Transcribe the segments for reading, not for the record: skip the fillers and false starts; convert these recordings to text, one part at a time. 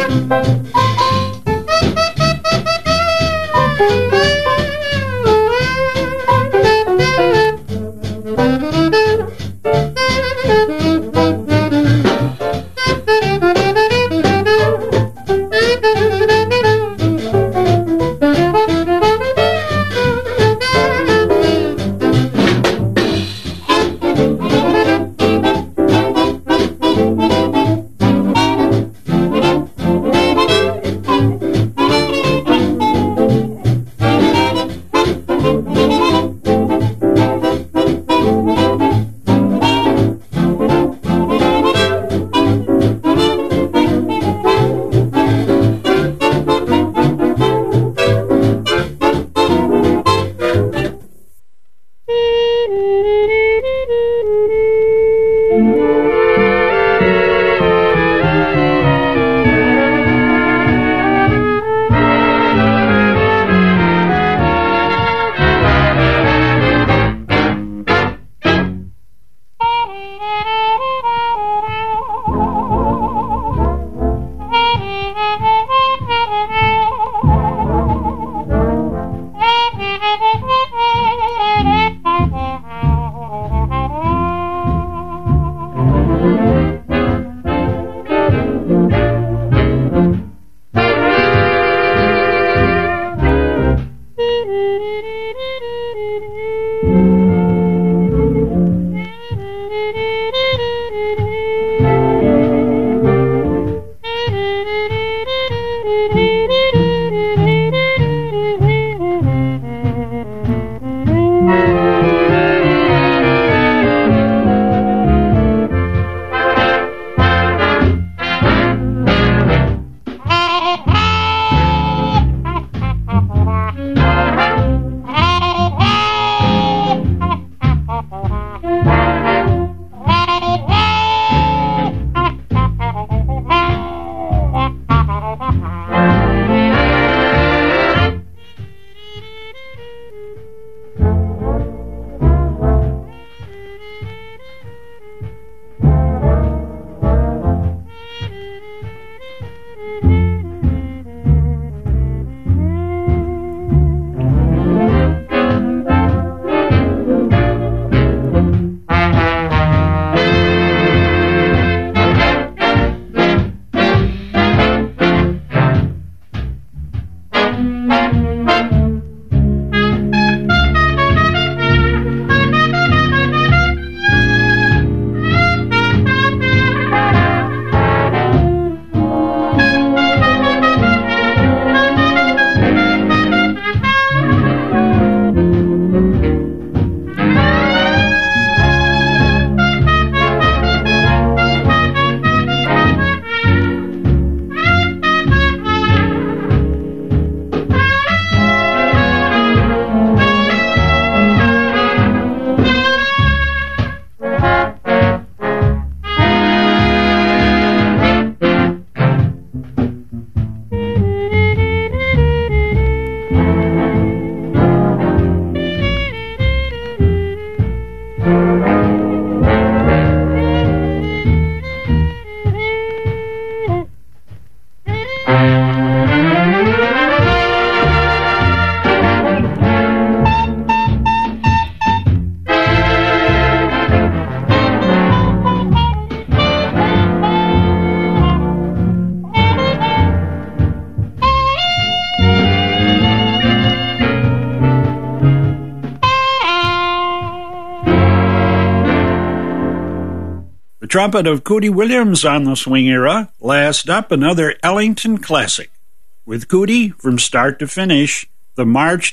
Trumpet of Cootie Williams on the Swing Era. Last up, another Ellington classic, with Cootie from start to finish, the March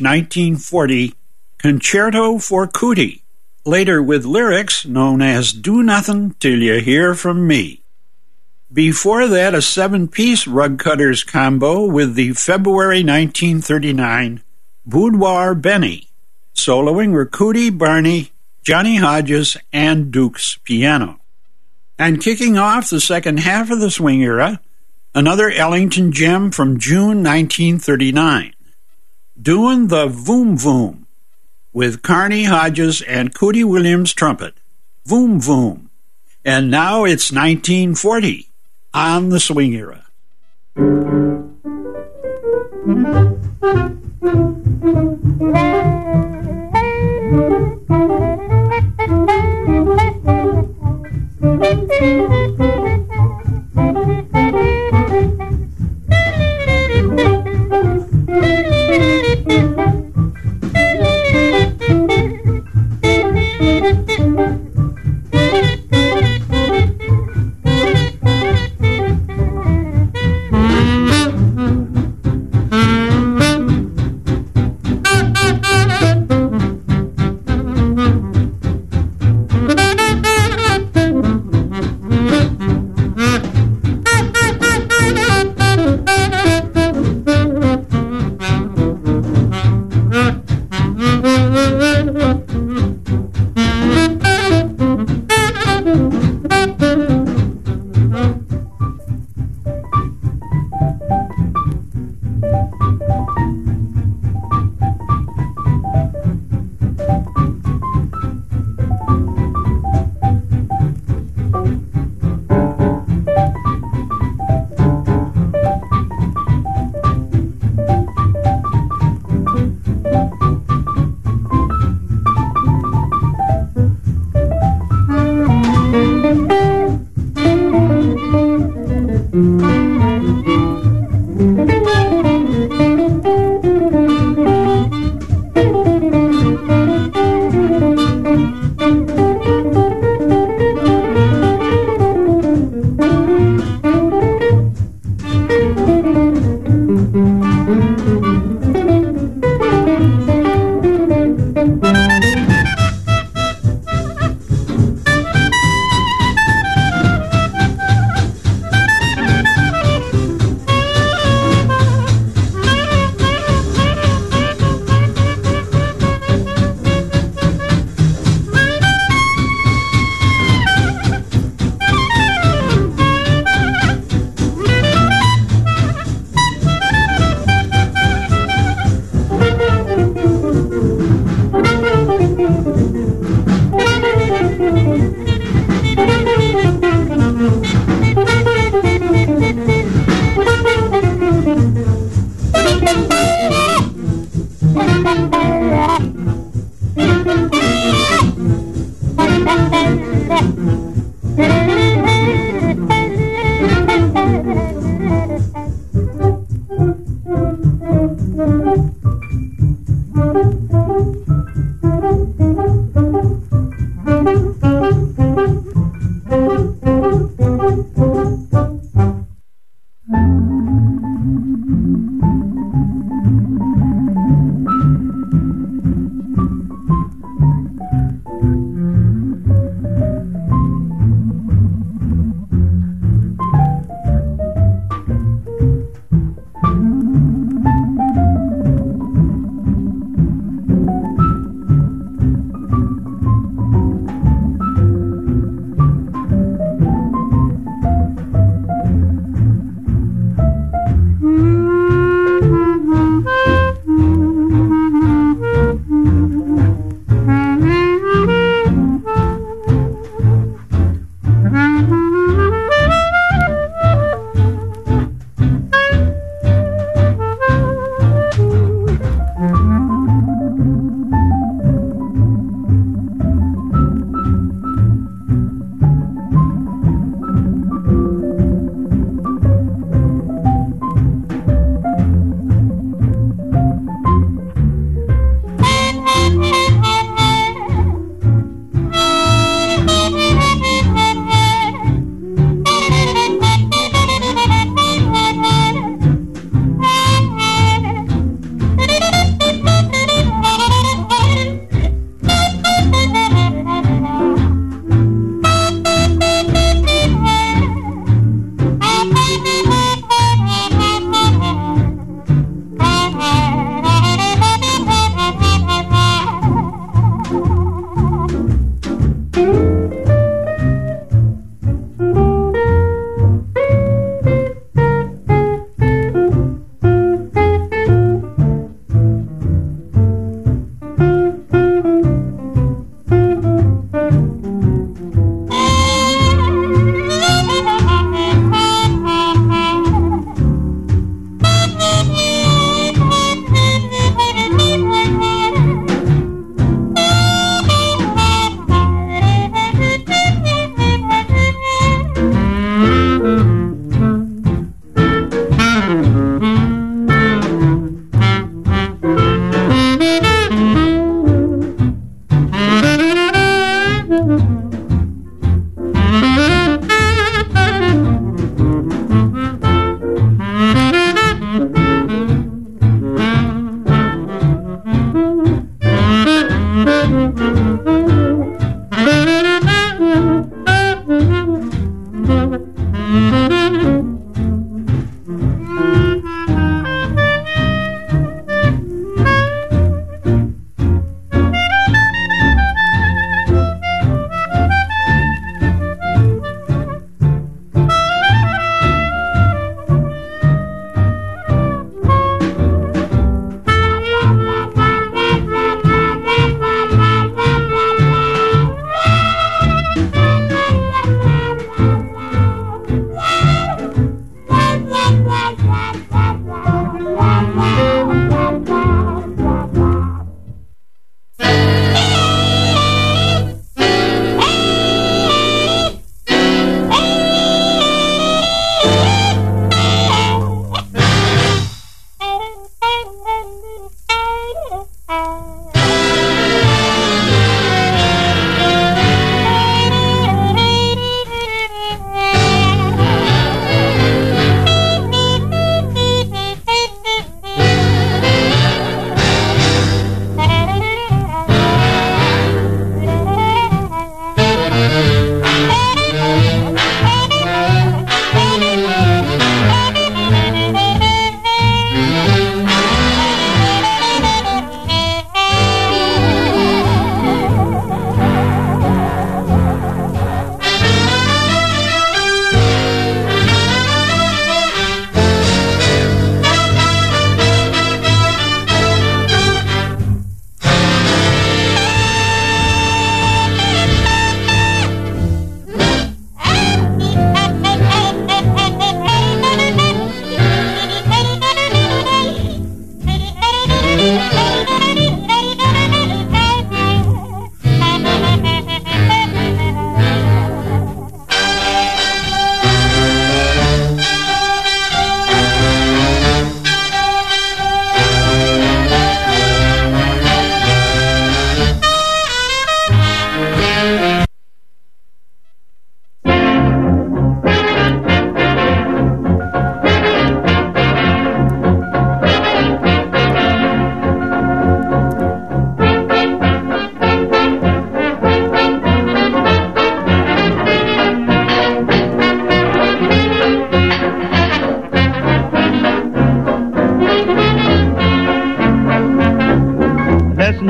1940 Concerto for Cootie, later with lyrics known as Do Nothing Till You Hear From Me. Before that, a 7-piece Rug Cutters combo with the February 1939 Boudoir Benny, soloing were Cootie, Barney, Johnny Hodges, and Duke's piano. And kicking off the second half of the swing era, another Ellington gem from June 1939, Doin' the Voom Voom, with Carney Hodges and Cootie Williams trumpet, Voom Voom. And now it's 1940 on the swing era.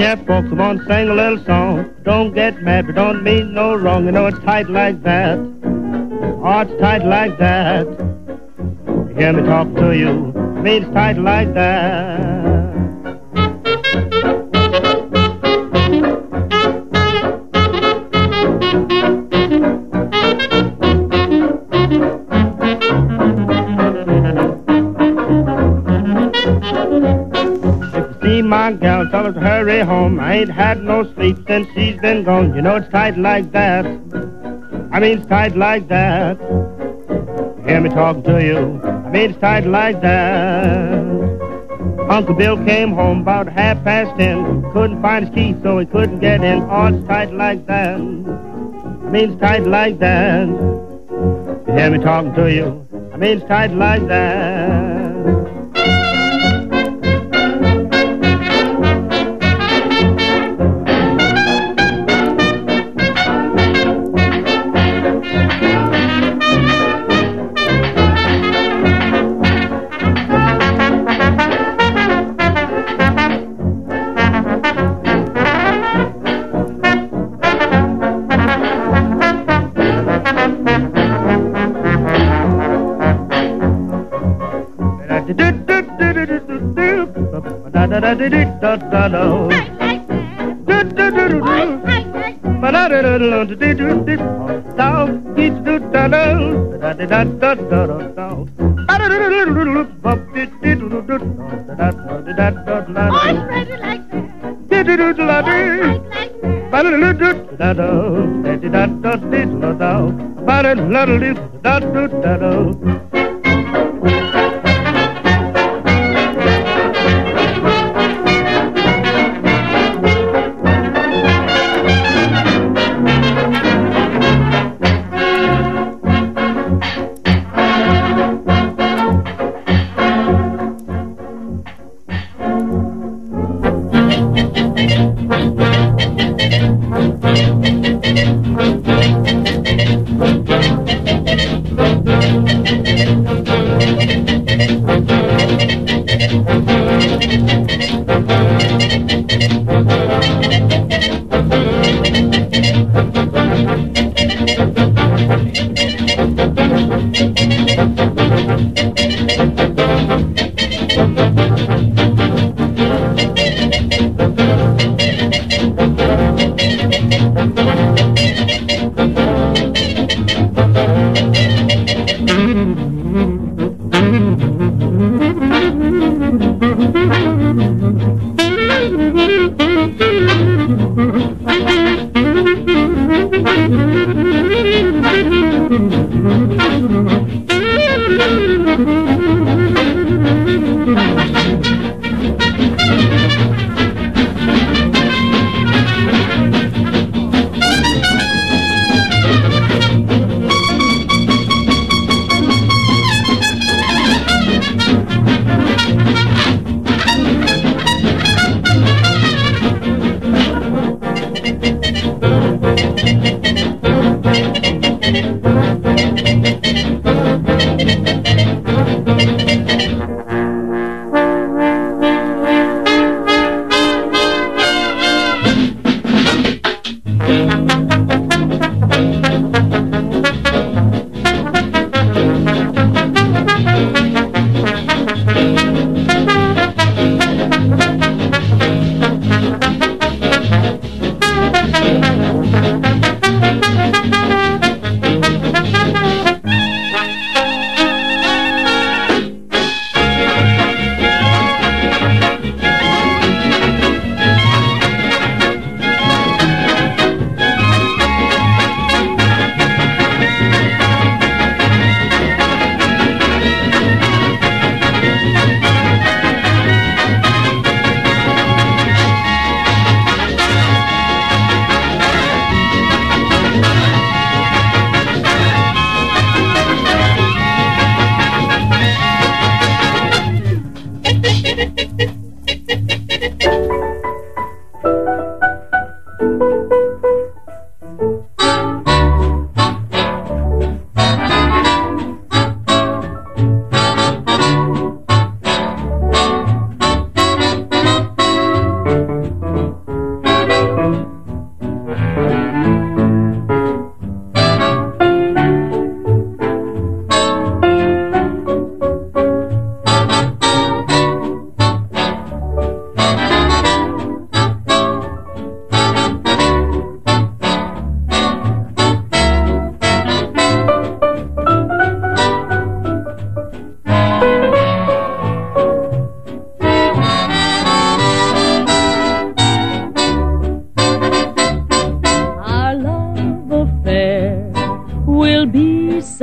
hear folks who want to sing a little song. Don't get mad, but don't mean no wrong. You know it's tight like that. Oh, it's tight like that. You hear me talk to you. I mean it's tight like that. My gal, tell her to hurry home. I ain't had no sleep since she's been gone. You know it's tight like that. I mean it's tight like that. You hear me talking to you. I mean it's tight like that. Uncle Bill came home about 10:30. Couldn't find his key, so he couldn't get in. Oh, it's tight like that. I mean it's tight like that. You hear me talking to you. I mean it's tight like that.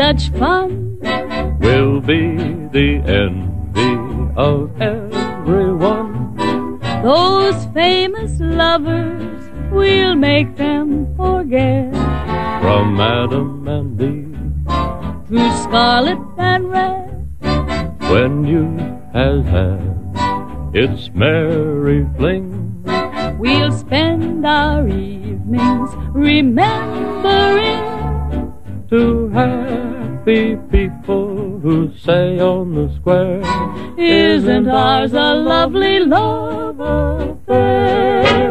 such fun. We'll be the envy of everyone. Those famous lovers, we'll make them forget. From Adam and Eve through scarlet and red, when youth has had its merry fling, we'll spend our evenings remembering two happy people who say on the square, isn't ours a lovely love affair?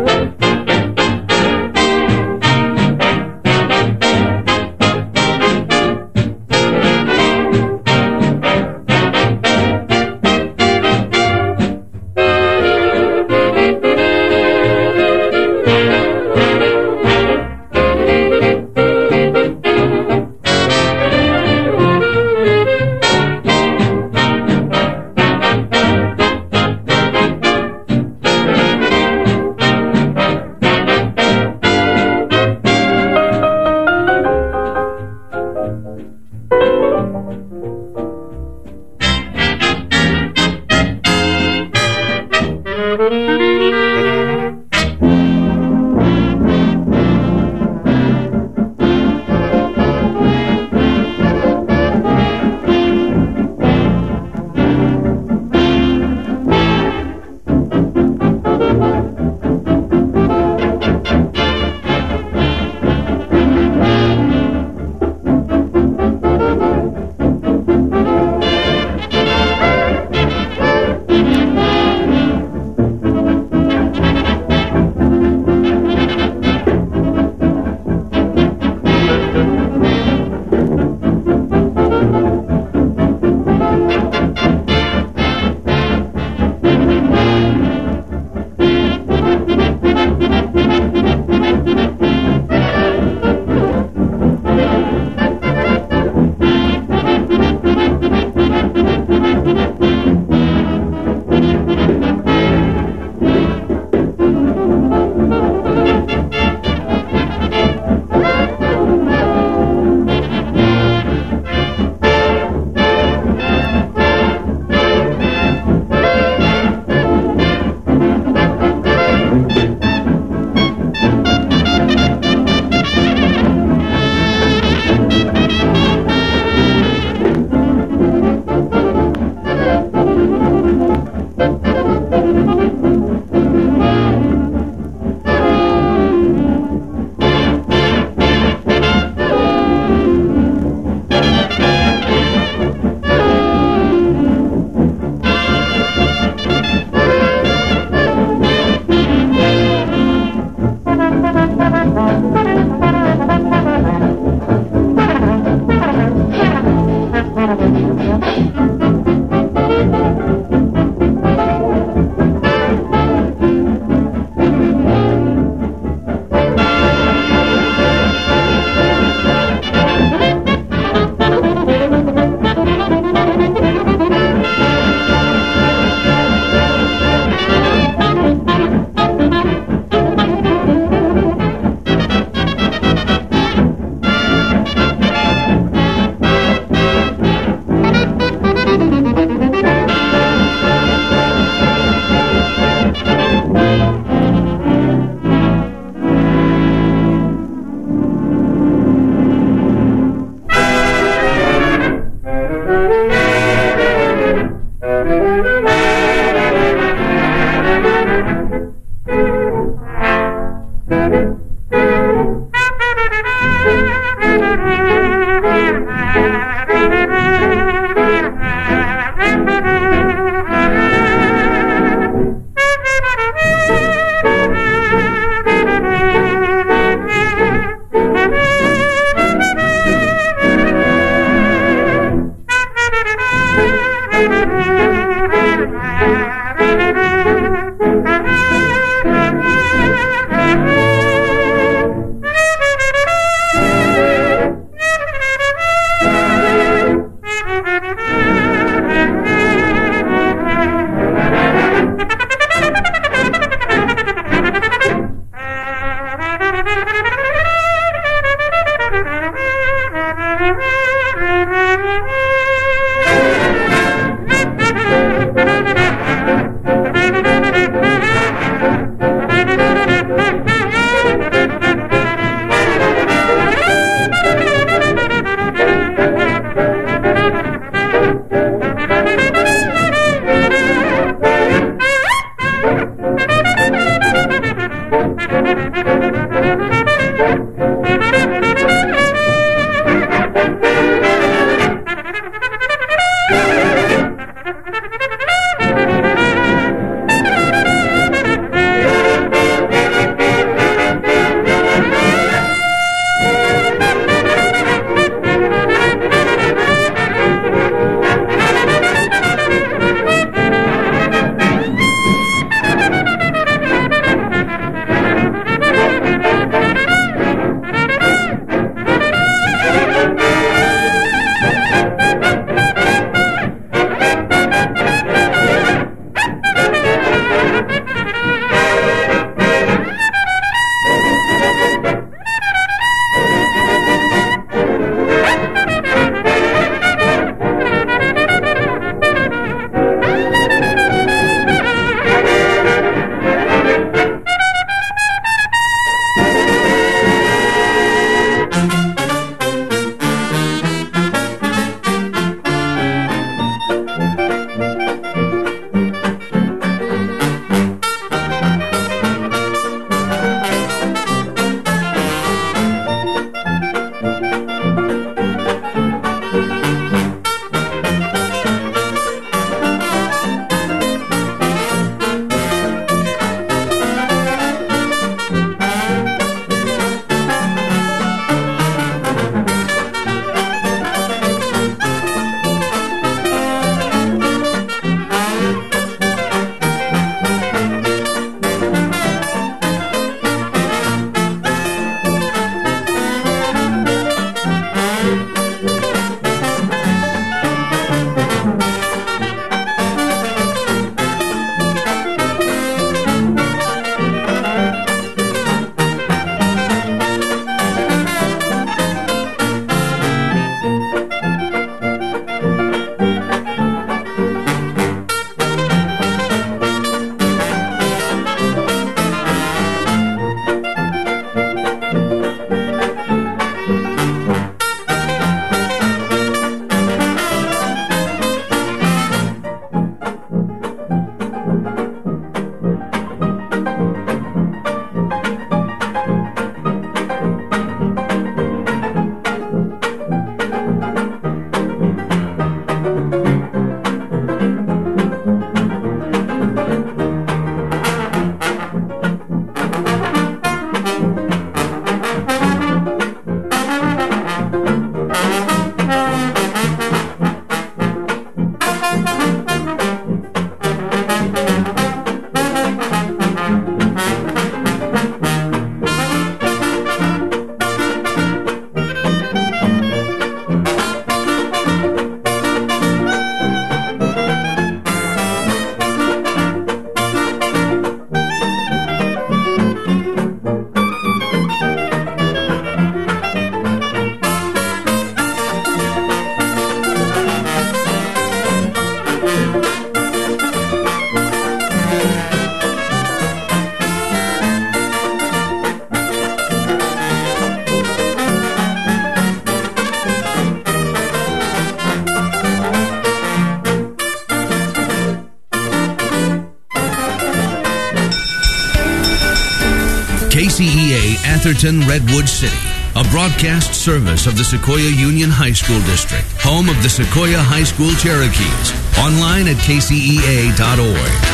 KCEA Atherton Redwood City, a broadcast service of the Sequoia Union High School District, home of the Sequoia High School Cherokees. Online at kcea.org.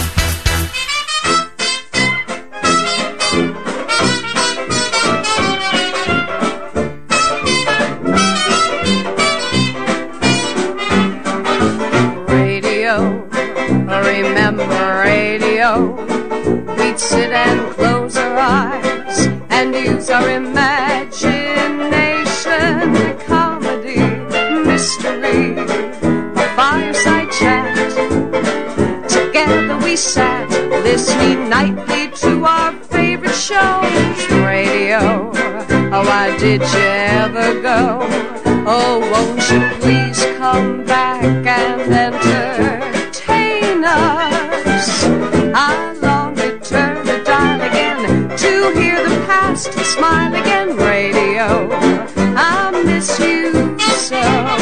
Remember radio, we'd sit and close our eyes and use our imagination. Comedy, mystery, a fireside chat. Together we sat, listening nightly to our favorite shows. Radio, oh why did you ever go? Oh won't you please come back and entertain us? I long to turn the dial again to hear the past smile again. Radio, I miss you so.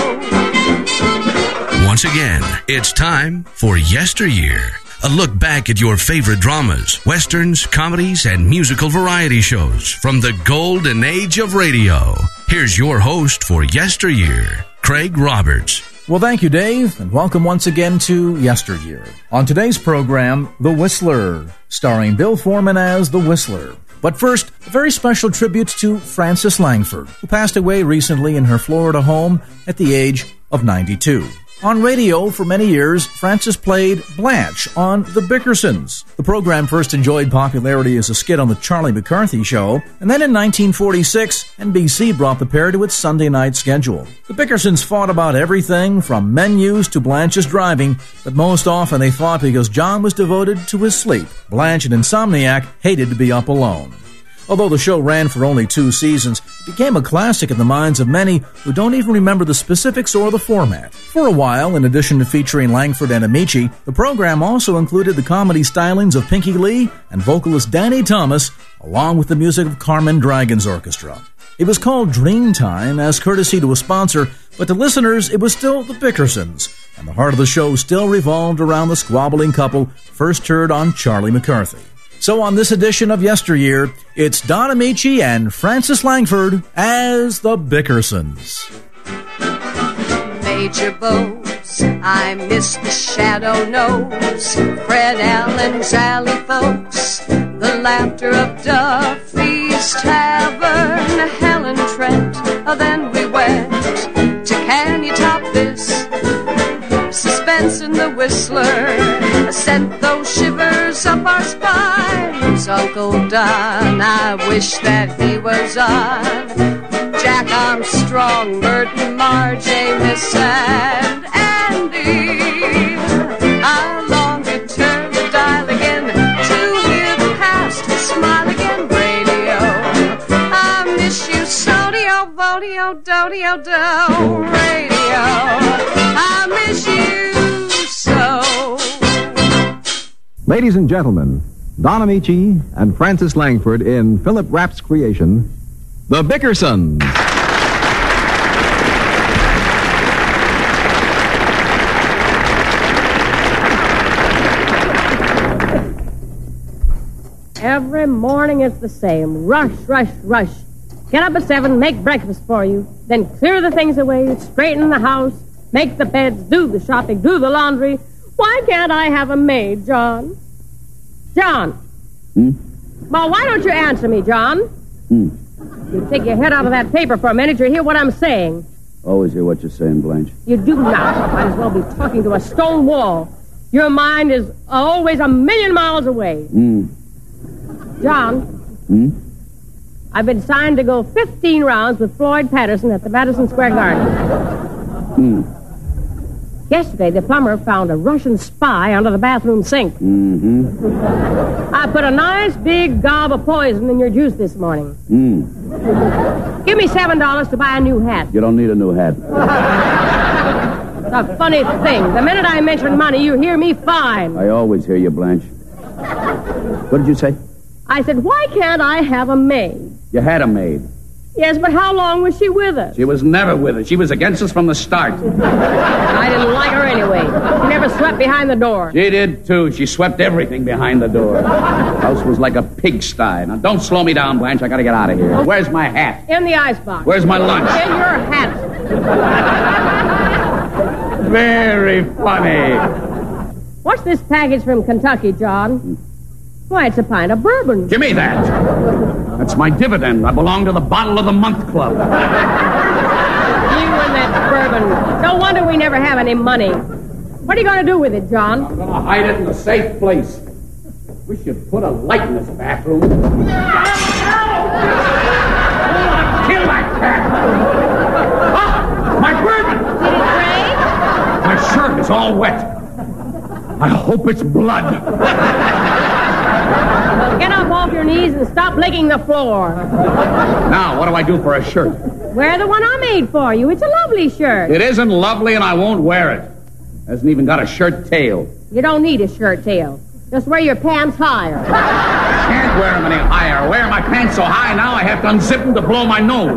Once again, it's time for Yesteryear. A look back at your favorite dramas, westerns, comedies, and musical variety shows from the golden age of radio. Here's your host for Yesteryear, Craig Roberts. Well, thank you, Dave, and welcome once again to Yesteryear. On today's program, The Whistler, starring Bill Foreman as The Whistler. But first, a very special tribute to Frances Langford, who passed away recently in her Florida home at the age of 92. On radio for many years, Frances played Blanche on The Bickersons. The program first enjoyed popularity as a skit on The Charlie McCarthy Show, and then in 1946, NBC brought the pair to its Sunday night schedule. The Bickersons fought about everything from menus to Blanche's driving, but most often they fought because John was devoted to his sleep. Blanche, an insomniac, hated to be up alone. Although the show ran for only 2 seasons, it became a classic in the minds of many who don't even remember the specifics or the format. For a while, in addition to featuring Langford and Amici, the program also included the comedy stylings of Pinky Lee and vocalist Danny Thomas, along with the music of Carmen Dragon's Orchestra. It was called Dreamtime as courtesy to a sponsor, but to listeners it was still the Bickersons, and the heart of the show still revolved around the squabbling couple first heard on Charlie McCarthy. So on this edition of Yesteryear, it's Don Amici and Frances Langford as the Bickersons. Major Bowes, I miss the shadow nose, Fred Allen's alley folks, the laughter of Duffy's Tavern, Helen Trent, then we went to Can You Top This? Suspense in the Whistler sent those shivers up our spines. Uncle Don, I wish that he was on. Jack Armstrong, Merton, Marge, Amos, and Andy. I long to turn the dial again to hear the past smile again. Radio, I miss you so, dio, vodio, do-dio, do. Radio, I miss you so. Ladies and gentlemen, Don Amici and Frances Langford in Philip Rapp's creation, The Bickersons. Every morning it's the same. Rush, rush, rush. Get up at 7, make breakfast for you, then clear the things away, straighten the house, make the beds, do the shopping, do the laundry. Why can't I have a maid, John? John. Well, why don't you answer me, John? You take your head out of that paper for a minute. You hear what I'm saying. Always hear what you're saying, Blanche. You do not. Might as well be talking to a stone wall. Your mind is always a million miles away. John. I've been signed to go 15 rounds with Floyd Patterson at the Madison Square Garden. Yesterday, the plumber found a Russian spy under the bathroom sink. I put a nice big gob of poison in your juice this morning. Give me $7 to buy a new hat. You don't need a new hat. It's a funny thing. The minute I mention money, you hear me fine. I always hear you, Blanche. What did you say? I said, why can't I have a maid? You had a maid. Yes, but how long was she with us? She was never with us. She was against us from the start. I didn't like her anyway. She never swept behind the door. She did, too. She swept everything behind the door. The house was like a pigsty. Now, don't slow me down, Blanche. I gotta get out of here. Where's my hat? In the icebox. Where's my lunch? In your hat. Very funny. What's this package from Kentucky, John? Why, it's a pint of bourbon. Give me that. That's my dividend. I belong to the Bottle of the Month Club. You and that bourbon. No wonder we never have any money. What are you going to do with it, John? I'm going to hide it in a safe place. We should put a light in this bathroom. Kill that cat! Ah! My bourbon! Did it break? My shirt is all wet. I hope it's blood. Well, get up off your knees and stop licking the floor. Now, what do I do for a shirt? Wear the one I made for you. It's a lovely shirt. It isn't lovely, and I won't wear it. Hasn't even got a shirt tail. You don't need a shirt tail. Just wear your pants higher. I can't wear them any higher. I wear my pants so high now I have to unzip them to blow my nose.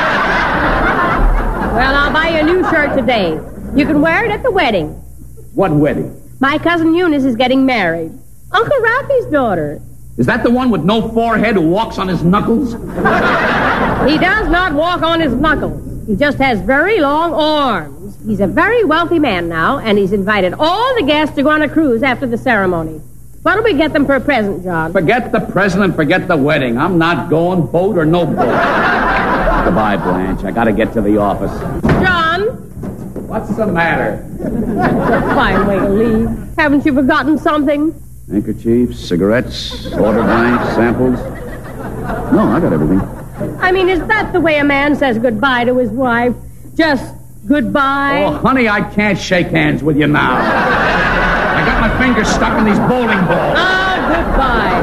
Well, I'll buy you a new shirt today. You can wear it at the wedding. What wedding? My cousin Eunice is getting married. Uncle Ralphie's daughter. Is that the one with no forehead who walks on his knuckles? He does not walk on his knuckles. He just has very long arms. He's a very wealthy man now, and he's invited all the guests to go on a cruise after the ceremony. What'll we get them for a present, John? Forget the present and forget the wedding. I'm not going, boat or no boat. Goodbye, Blanche. I gotta get to the office. John? What's the matter? That's a fine way to leave. Haven't you forgotten something? Handkerchiefs, cigarettes, order blanks, samples. No, I got everything. I mean, is that the way a man says goodbye to his wife? Just goodbye? Oh, honey, I can't shake hands with you now. I got my fingers stuck in these bowling balls. Oh, goodbye.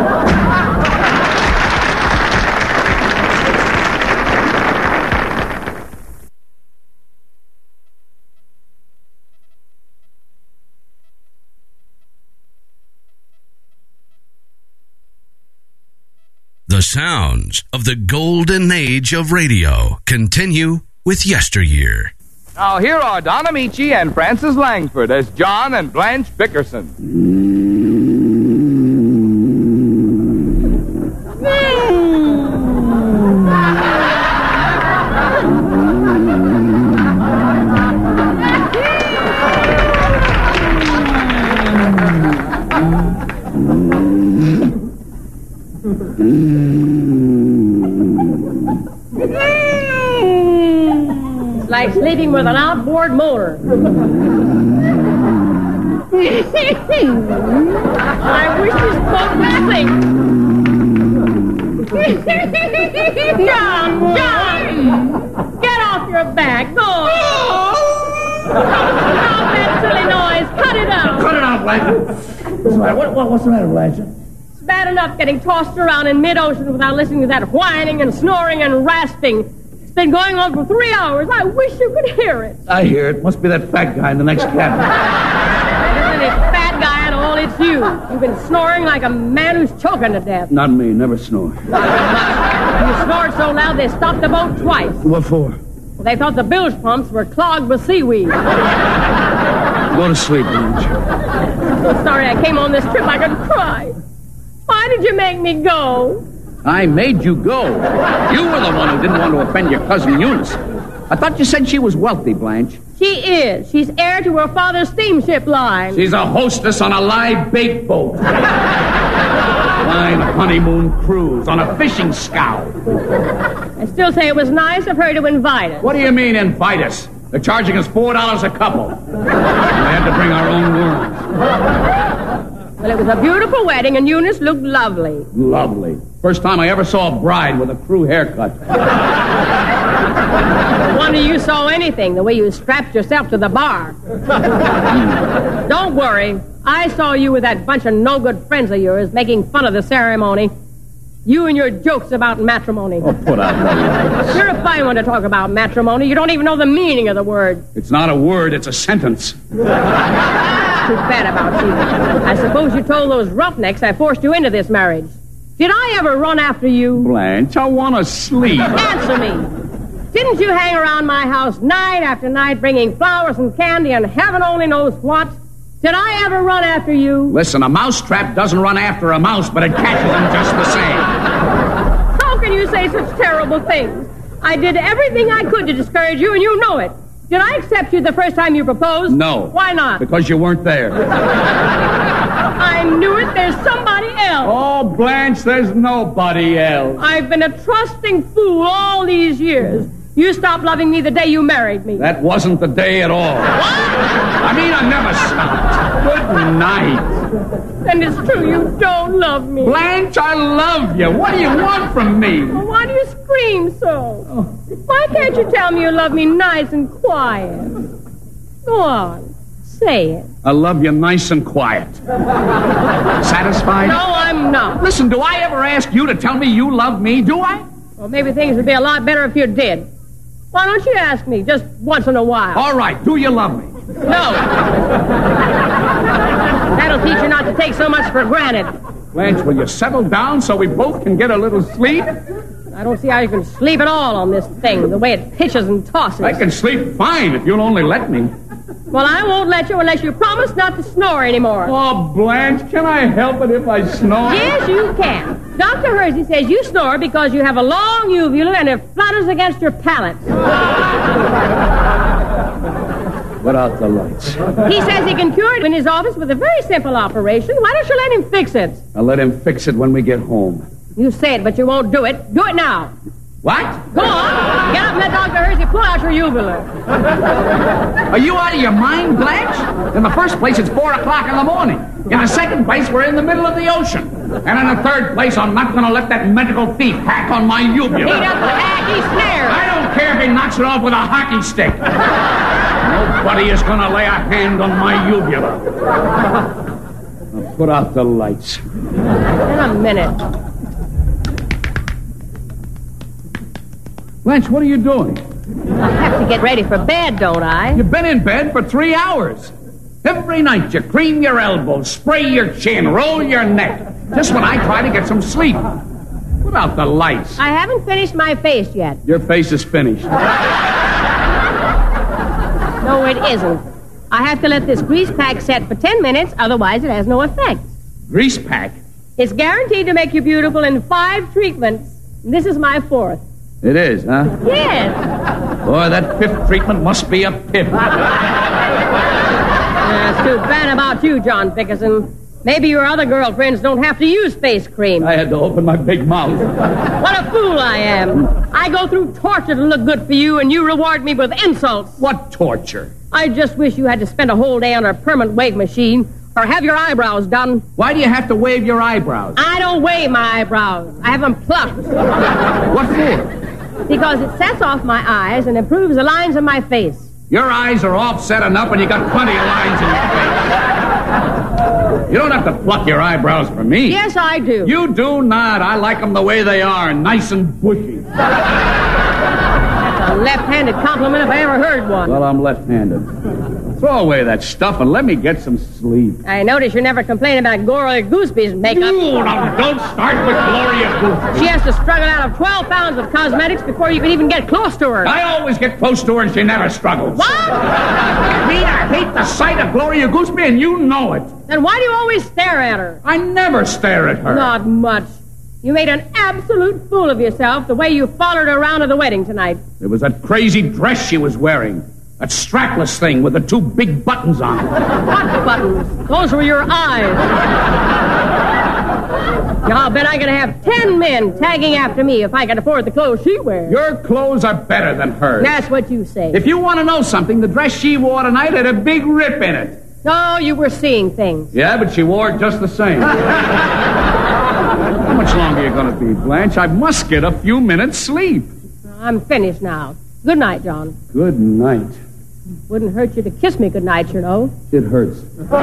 The sounds of the golden age of radio continue with Yesteryear. Now here are Don Amici and Francis Langford as John and Blanche Bickerson. It's like sleeping with an outboard motor. I wish you spoke nothing. John! Get off your back. Go! Stop that silly noise. Cut it out. Cut it out, Blanche. What's the matter, Blanche? It's bad enough getting tossed around in mid-ocean without listening to that whining and snoring and rasping. It's been going on for 3 hours. I wish you could hear it. I hear it. Must be that fat guy in the next cabin. It isn't a fat guy at all. It's you. You've been snoring like a man who's choking to death. Not me. Never snore. You snored so loud they stopped the boat twice. What for? Well, they thought the bilge pumps were clogged with seaweed. Go to sleep, Blanche. I'm so sorry I came on this trip. I could cry. Why did you make me go? I made you go. You were the one who didn't want to offend your cousin Eunice. I thought you said she was wealthy, Blanche. She is. She's heir to her father's steamship line. She's a hostess on a live bait boat. Fine honeymoon cruise on a fishing scow. I still say it was nice of her to invite us. What do you mean, invite us? They're charging us $4 a couple. We had to bring our own worms. Well, it was a beautiful wedding, and Eunice looked lovely. Lovely. First time I ever saw a bride with a crew haircut. No wonder you saw anything, the way you strapped yourself to the bar. Don't worry. I saw you with that bunch of no-good friends of yours making fun of the ceremony. You and your jokes about matrimony. Oh, put out the lights. You're a fine one to talk about matrimony. You don't even know the meaning of the word. It's not a word, it's a sentence. Too bad about you. I suppose you told those roughnecks I forced you into this marriage. Did I ever run after you? Blanche, I want to sleep. Answer me. Didn't you hang around my house night after night bringing flowers and candy and heaven only knows what? Did I ever run after you? Listen, a mousetrap doesn't run after a mouse, but it catches him just the same. How can you say such terrible things? I did everything I could to discourage you, and you know it. Did I accept you the first time you proposed? No. Why not? Because you weren't there. I knew it. There's somebody else. Oh, Blanche, there's nobody else. I've been a trusting fool all these years. You stopped loving me the day you married me. That wasn't the day at all. I mean, I never stopped. Good night. And it's true, you don't love me. Blanche, I love you. What do you want from me? Well, why do you scream so? Why can't you tell me you love me nice and quiet? Go on, say it. I love you nice and quiet. Satisfied? No, I'm not. Listen, do I ever ask you to tell me you love me? Do I? Well, maybe things would be a lot better if you did. Why don't you ask me just once in a while? All right, do you love me? No. That'll teach you not to take so much for granted. Blanche, will you settle down so we both can get a little sleep? I don't see how you can sleep at all on this thing, the way it pitches and tosses. I can sleep fine if you'll only let me. Well, I won't let you unless you promise not to snore anymore. Oh, Blanche, can I help it if I snore? Yes, you can. Dr. Hersey says you snore because you have a long uvula and it flutters against your palate. Put out the lights. He says he can cure it in his office with a very simple operation. Why don't you let him fix it? I'll let him fix it when we get home. You say it, but you won't do it. Do it now. What? Go on. Get up and let Dr. Hersey pull out your uvula. Are you out of your mind, Blanche? In the first place, it's 4 o'clock in the morning. In the second place, we're in the middle of the ocean. And in the third place, I'm not going to let that medical thief hack on my uvula. He doesn't hack, he snares. I don't care if he knocks it off with a hockey stick. Nobody is going to lay a hand on my uvula. Now put out the lights. In a minute. Blanche, what are you doing? I have to get ready for bed, don't I? You've been in bed for 3 hours. Every night you cream your elbows, spray your chin, roll your neck. Just when I try to get some sleep. Put out the lights. I haven't finished my face yet. Your face is finished. No, it isn't. I have to let this grease pack set for 10 minutes, otherwise it has no effect. Grease pack? It's guaranteed to make you beautiful in 5 treatments. This is my 4th. It is, huh? Yes. Boy, that 5th treatment must be a pip. It's too bad about you, John Dickerson. Maybe your other girlfriends don't have to use face cream. I had to open my big mouth. What a fool I am. I go through torture to look good for you, and you reward me with insults. What torture? I just wish you had to spend a whole day on a permanent wave machine or have your eyebrows done. Why do you have to wave your eyebrows? I don't wave my eyebrows. I have them plucked. What for? Because it sets off my eyes and improves the lines of my face. Your eyes are offset enough and you got plenty of lines in your face. You don't have to pluck your eyebrows for me. Yes, I do. You do not. I like them the way they are, nice and bushy. That's a left-handed compliment if I ever heard one. Well, I'm left-handed. Throw away that stuff and let me get some sleep. I notice you never complain about Gloria Gooseby's makeup. Now, don't start with Gloria Gooseby. She has to struggle out of 12 pounds of cosmetics before you can even get close to her. I always get close to her and she never struggles. What? I hate the sight of Gloria Gooseby and you know it. Then why do you always stare at her? I never stare at her. Not much. You made an absolute fool of yourself the way you followed her around to the wedding tonight. It was that crazy dress she was wearing. That strapless thing with the 2 big buttons on it. What buttons? Those were your eyes. I'll bet I'm going to have 10 men tagging after me if I can afford the clothes she wears. Your clothes are better than hers. That's what you say. If you want to know something, the dress she wore tonight had a big rip in it. No, you were seeing things. Yeah, but she wore it just the same. How much longer are you going to be, Blanche? I must get a few minutes sleep. I'm finished now. Good night, John. Good night. Wouldn't hurt you to kiss me good night, you know. It hurts.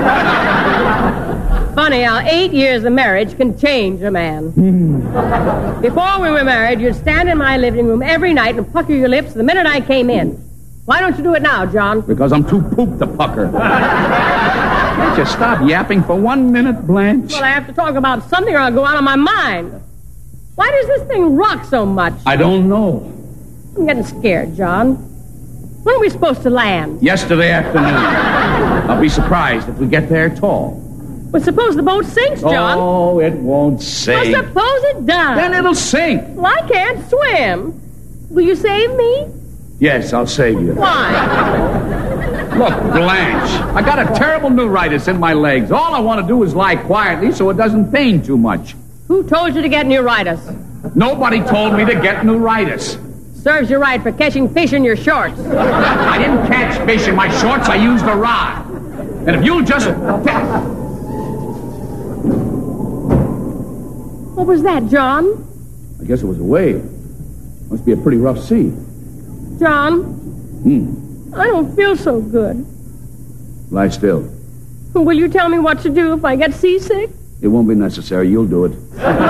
Funny how 8 years of marriage can change a man. Before we were married, you'd stand in my living room every night and pucker your lips the minute I came in. Why don't you do it now, John? Because I'm too pooped to pucker. Can't you stop yapping for 1 minute, Blanche? Well, I have to talk about something or I'll go out of my mind. Why does this thing rock so much? I don't know. I'm getting scared, John. When are we supposed to land? Yesterday afternoon. I'll be surprised if we get there at all. Well, suppose the boat sinks, John. Oh, it won't sink. Well, suppose it does. Then it'll sink. Well, I can't swim. Will you save me? Yes, I'll save you. Why? Look, Blanche, I got a terrible neuritis in my legs. All I want to do is lie quietly so it doesn't pain too much. Who told you to get neuritis? Nobody told me to get neuritis. Serves you right for catching fish in your shorts. I didn't catch fish in my shorts. I used a rod. And if you'll just... What was that, John? I guess it was a wave. Must be a pretty rough sea. John? I don't feel so good. Lie still. Will you tell me what to do if I get seasick? It won't be necessary. You'll do it.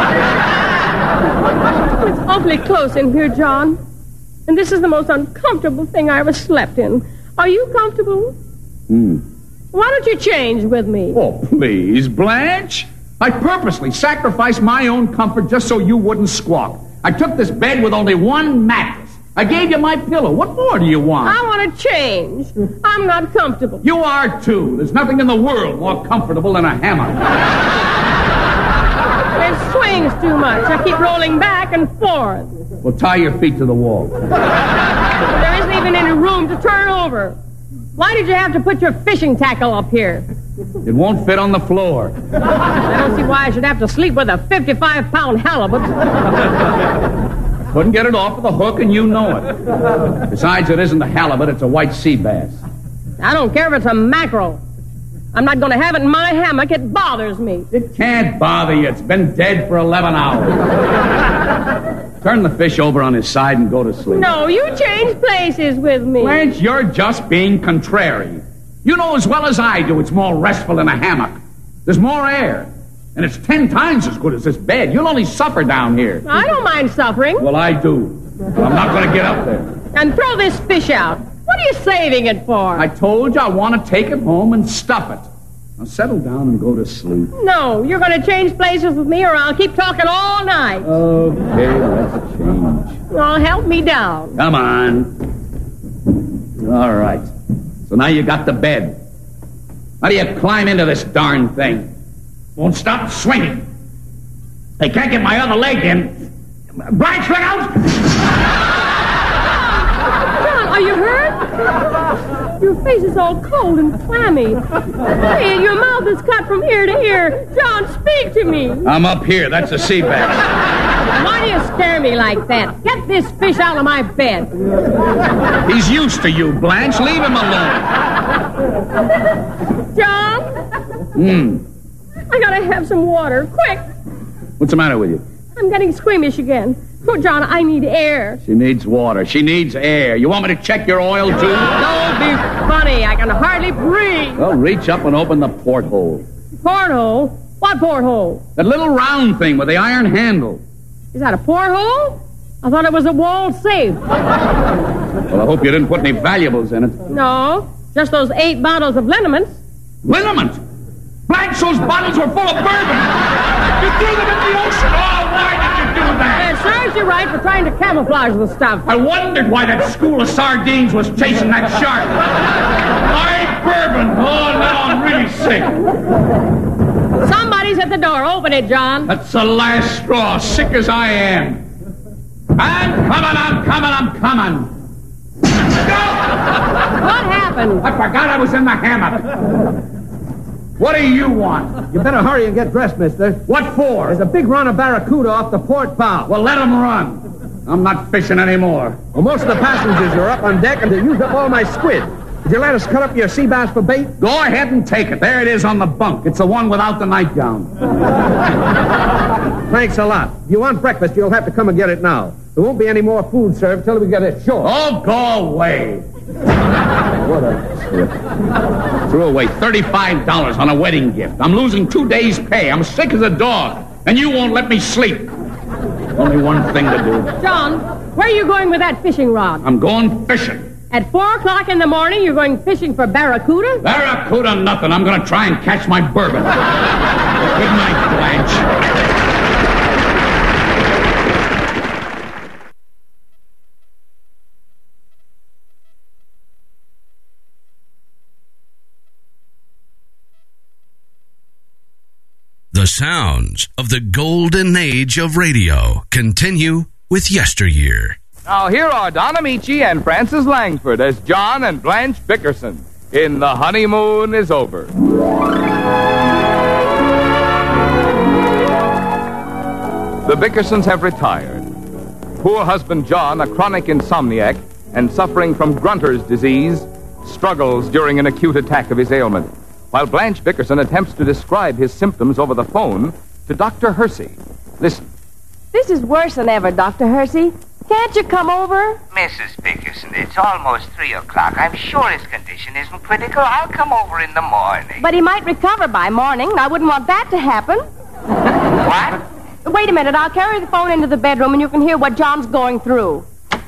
It's awfully close in here, John. And this is the most uncomfortable thing I ever slept in. Are you comfortable? Why don't you change with me? Oh, please, Blanche. I purposely sacrificed my own comfort just so you wouldn't squawk. I took this bed with only one mattress. I gave you my pillow. What more do you want? I want to change. I'm not comfortable. You are, too. There's nothing in the world more comfortable than a hammock. It swings too much. I keep rolling back and forth. Well, tie your feet to the wall. There isn't even any room to turn over. Why did you have to put your fishing tackle up here? It won't fit on the floor. I don't see why I should have to sleep with a 55-pound halibut. Couldn't get it off with a hook, and you know it. Besides, it isn't a halibut, it's a white sea bass. I don't care if it's a mackerel. I'm not going to have it in my hammock. It bothers me. It can't bother you. It's been dead for 11 hours. Turn the fish over on his side and go to sleep. No, you change places with me. Blanche, you're just being contrary. You know as well as I do it's more restful in a hammock. There's more air. And it's 10 times as good as this bed. You'll only suffer down here. I don't mind suffering. Well, I do. But I'm not going to get up there. And throw this fish out. What are you saving it for? I told you I want to take it home and stuff it. Now settle down and go to sleep. No, you're going to change places with me or I'll keep talking all night. Okay, let's change. Well, help me down. Come on. All right. So now you got the bed. How do you climb into this darn thing? Won't stop swinging. I can't get my other leg in. Blanche, look out! John, are you hurt? Your face is all cold and clammy. Hey, your mouth is cut from ear to ear. John, speak to me. I'm up here. That's a sea bass. Why do you stare me like that? Get this fish out of my bed. He's used to you, Blanche. Leave him alone. John? I gotta have some water, quick. What's the matter with you? I'm getting squeamish again. Oh, John, I need air. She needs water. She needs air. You want me to check your oil, too? Don't be funny. I can hardly breathe. Well, reach up and open the porthole. Porthole? What porthole? That little round thing with the iron handle. Is that a porthole? I thought it was a wall safe. Well, I hope you didn't put any valuables in it. No, just those 8 bottles of liniment. Liniment? Blanche, those bottles were full of bourbon. You threw them in the ocean. Oh, why did you do that? It serves you right for trying to camouflage the stuff. I wondered why that school of sardines was chasing that shark. I bourbon. Oh, now I'm really sick. Somebody's at the door. Open it, John. That's the last straw, sick as I am. I'm coming. Go! What happened? I forgot I was in the hammock. What do you want? You better hurry and get dressed, mister. What for? There's a big run of barracuda off the port bow. Well, let them run. I'm not fishing anymore. Well, most of the passengers are up on deck and they used up all my squid. Did you let us cut up your sea bass for bait? Go ahead and take it. There it is on the bunk. It's the one without the nightgown. Thanks a lot. If you want breakfast, you'll have to come and get it now. There won't be any more food served till we get it ashore. Oh, go away. What a trip. Threw away $35 on a wedding gift. I'm losing 2 days' pay. I'm sick as a dog. And you won't let me sleep. Only one thing to do. John, where are you going with that fishing rod? I'm going fishing. At 4 o'clock in the morning, you're going fishing for barracuda? Barracuda nothing. I'm going to try and catch my bourbon. Good night, Blanche. The sounds of the golden age of radio continue with Yesteryear. Now here are Don Amici and Frances Langford as John and Blanche Bickerson in The Honeymoon is Over. The Bickersons have retired. Poor husband John, a chronic insomniac and suffering from Grunter's disease, struggles during an acute attack of his ailment, while Blanche Bickerson attempts to describe his symptoms over the phone to Dr. Hersey. Listen. This is worse than ever, Dr. Hersey. Can't you come over? Mrs. Bickerson, it's almost 3 o'clock. I'm sure his condition isn't critical. I'll come over in the morning. But he might recover by morning. I wouldn't want that to happen. What? Wait a minute. I'll carry the phone into the bedroom and you can hear what John's going through.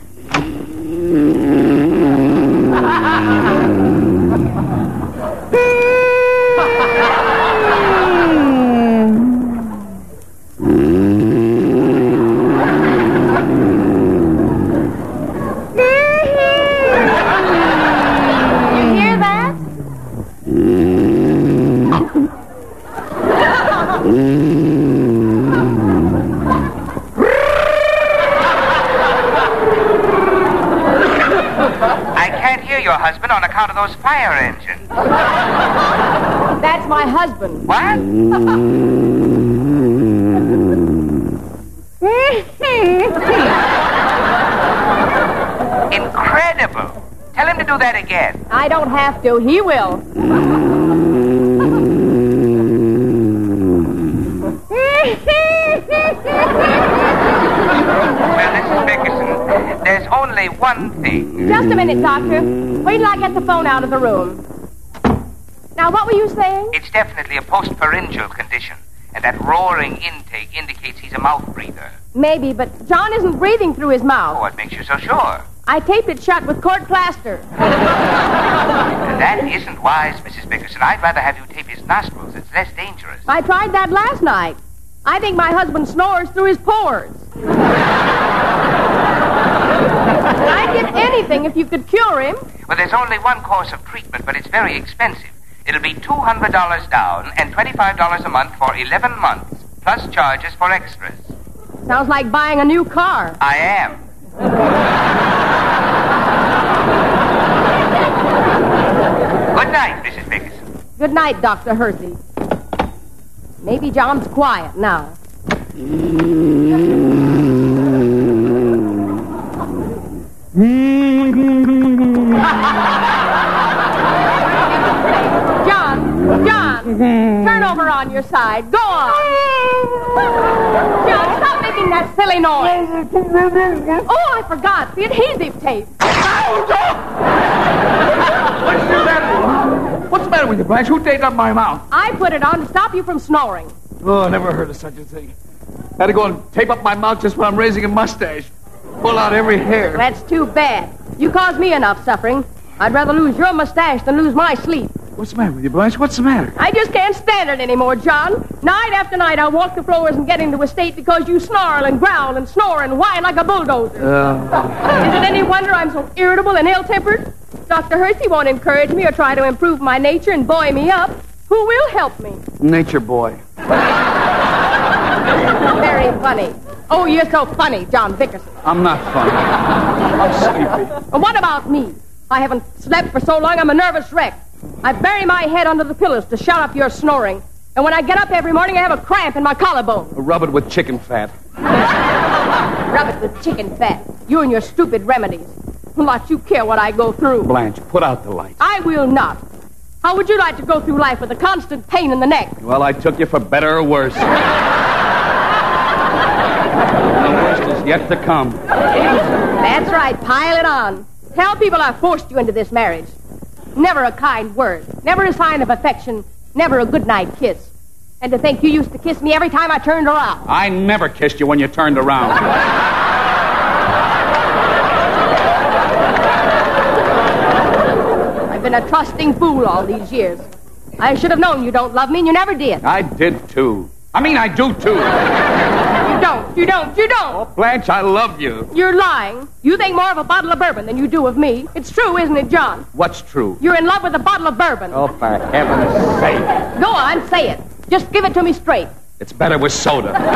Your husband on account of those fire engines. That's my husband. What? Incredible. Tell him to do that again. I don't have to. He will. Well, Mrs. Bickerson, there's only one thing. Just a minute, Doctor. Wait till I get the phone out of the room. Now, what were you saying? It's definitely a postpharyngeal condition, and that roaring intake indicates he's a mouth breather. Maybe, but John isn't breathing through his mouth. Oh, what makes you so sure? I taped it shut with court plaster. That isn't wise, Mrs. Bickerson. I'd rather have you tape his nostrils. It's less dangerous. I tried that last night. I think my husband snores through his pores. I'd give anything if you could cure him. Well, there's only one course of treatment, but it's very expensive. It'll be $200 down and $25 a month for 11 months, plus charges for extras. Sounds like buying a new car. I am. Good night, Mrs. Bickerson. Good night, Dr. Hersey. Maybe John's quiet now. John, turn over on your side. Go on. John, stop making that silly noise. Oh, I forgot. The adhesive tape. What's the matter with you, Blanche? Who taped up my mouth? I put it on to stop you from snoring. Oh, I never heard of such a thing. Had to go and tape up my mouth just when I'm raising a mustache. Pull out every hair. That's too bad. You caused me enough suffering. I'd rather lose your mustache than lose my sleep. What's the matter with you, Blanche? What's the matter? I just can't stand it anymore, John. Night after night, I walk the floors and get into a state because you snarl and growl and snore and whine like a bulldozer. Is it any wonder I'm so irritable and ill-tempered? Dr. Hersey won't encourage me or try to improve my nature and buoy me up. Who will help me? Nature boy. Very funny. Oh, you're so funny, John Bickerson. I'm not funny. I'm sleepy. And what about me? I haven't slept for so long, I'm a nervous wreck. I bury my head under the pillows to shut up your snoring. And when I get up every morning, I have a cramp in my collarbone. Rub it with chicken fat. Rub it with chicken fat. You and your stupid remedies. Not you care what I go through. Blanche, put out the light. I will not. How would you like to go through life with a constant pain in the neck? Well, I took you for better or worse. The worst is yet to come. That's right. Pile it on. Tell people I forced you into this marriage. Never a kind word. Never a sign of affection. Never a goodnight kiss. And to think you used to kiss me every time I turned around. I never kissed you when you turned around. been a trusting fool all these years. I should have known you don't love me, and you never did. I did, too. I do, too. You don't. Oh, Blanche, I love you. You're lying. You think more of a bottle of bourbon than you do of me. It's true, isn't it, John? What's true? You're in love with a bottle of bourbon. Oh, for heaven's sake. Go on, say it. Just give it to me straight. It's better with soda. Don't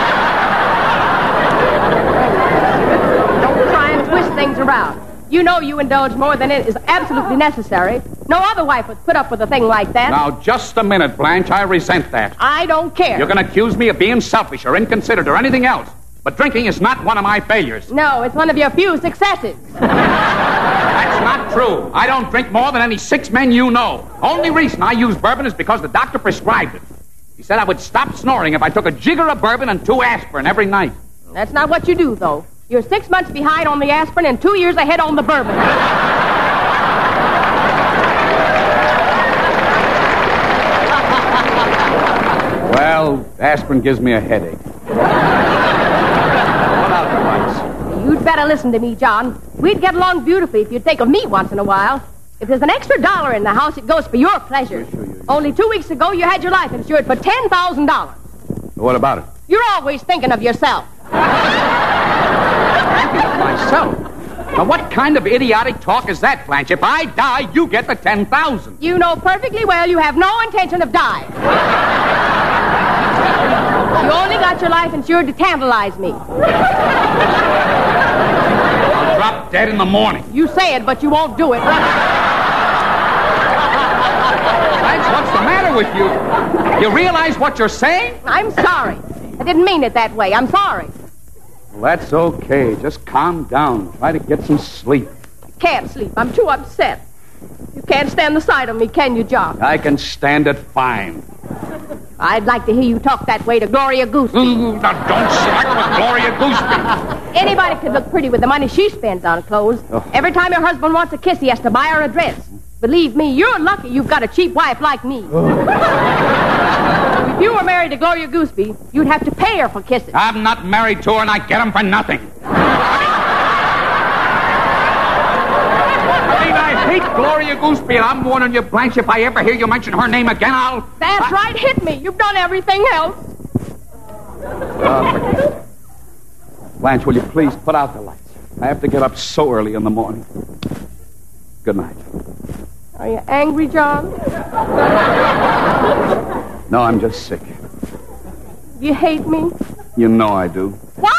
try and twist things around. You know you indulge more than it is absolutely necessary. No other wife would put up with a thing like that. Now, just a minute, Blanche. I resent that. I don't care. You're going to accuse me of being selfish or inconsiderate or anything else. But drinking is not one of my failures. No, it's one of your few successes. That's not true. I don't drink more than any 6 men you know. Only reason I use bourbon is because the doctor prescribed it. He said I would stop snoring if I took a jigger of bourbon and 2 aspirin every night. That's not what you do, though. You're 6 months behind on the aspirin and 2 years ahead on the bourbon. Well, aspirin gives me a headache. What about the lights? You'd better listen to me, John. We'd get along beautifully if you'd think of me once in a while. If there's an extra $1 in the house, it goes for your pleasure. Only 2 weeks ago, you had your life insured for $10,000. What about it? You're always thinking of yourself. Myself? Now, what kind of idiotic talk is that, Blanche? If I die, you get the $10,000. You know perfectly well you have no intention of dying. You only got your life insured to tantalize me. I'll drop dead in the morning. You say it, but you won't do it. Blanche, what's the matter with you? You realize what you're saying? I'm sorry. I didn't mean it that way. I'm sorry. Well, that's okay. Just calm down. Try to get some sleep. I can't sleep. I'm too upset. You can't stand the sight of me, can you, John? I can stand it fine. I'd like to hear you talk that way to Gloria Gooseby. Now, don't slack with Gloria Gooseby. Anybody could look pretty with the money she spends on clothes. Oh. Every time her husband wants a kiss, he has to buy her a dress. Believe me, you're lucky you've got a cheap wife like me. If you were married to Gloria Gooseby, you'd have to pay her for kisses. I'm not married to her, and I get them for nothing. I hate Gloria Gooseby, and I'm warning you, Blanche, if I ever hear you mention her name again, I'll... That's right, hit me. You've done everything else. Blanche, will you please put out the lights? I have to get up so early in the morning. Good night. Are you angry, John? No, I'm just sick. You hate me? You know I do. What?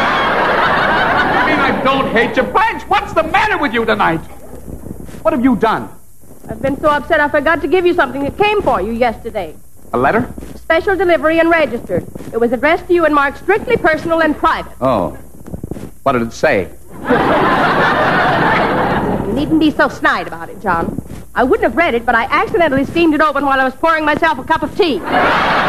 I mean, I don't hate you. Blanche, what's the matter with you tonight? What have you done? I've been so upset I forgot to give you something that came for you yesterday. A letter? Special delivery and registered. It was addressed to you and marked strictly personal and private. Oh. What did it say? You needn't be so snide about it, John. I wouldn't have read it, but I accidentally steamed it open while I was pouring myself a cup of tea. Where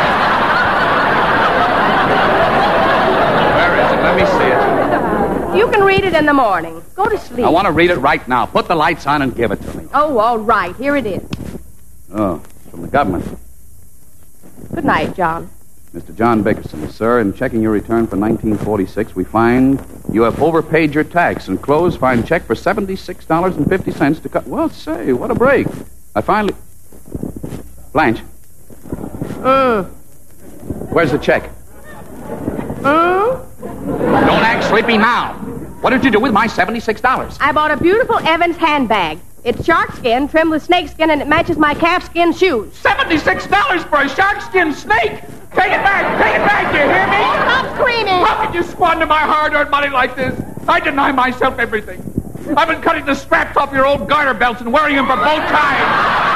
is it? Let me see it. You can read it in the morning. Go to sleep. I want to read it right now. Put the lights on and give it to me. Oh, all right. Here it is. Oh, from the government. Good night, John. Mr. John Bickerson, sir, in checking your return for 1946, we find you have overpaid your tax. Enclosed, find check for $76.50 to cut. Well, say, what a break. I finally... Blanche. Where's the check? Don't act sleepy now. What did you do with my $76? I bought a beautiful Evans handbag. It's shark skin, trimmed with snake skin, and it matches my calfskin shoes. $76 for a shark skin snake? Take it back! Take it back! Do you hear me? Stop screaming! How could you squander my hard-earned money like this? I deny myself everything. I've been cutting the straps off your old garter belts and wearing them for bow ties.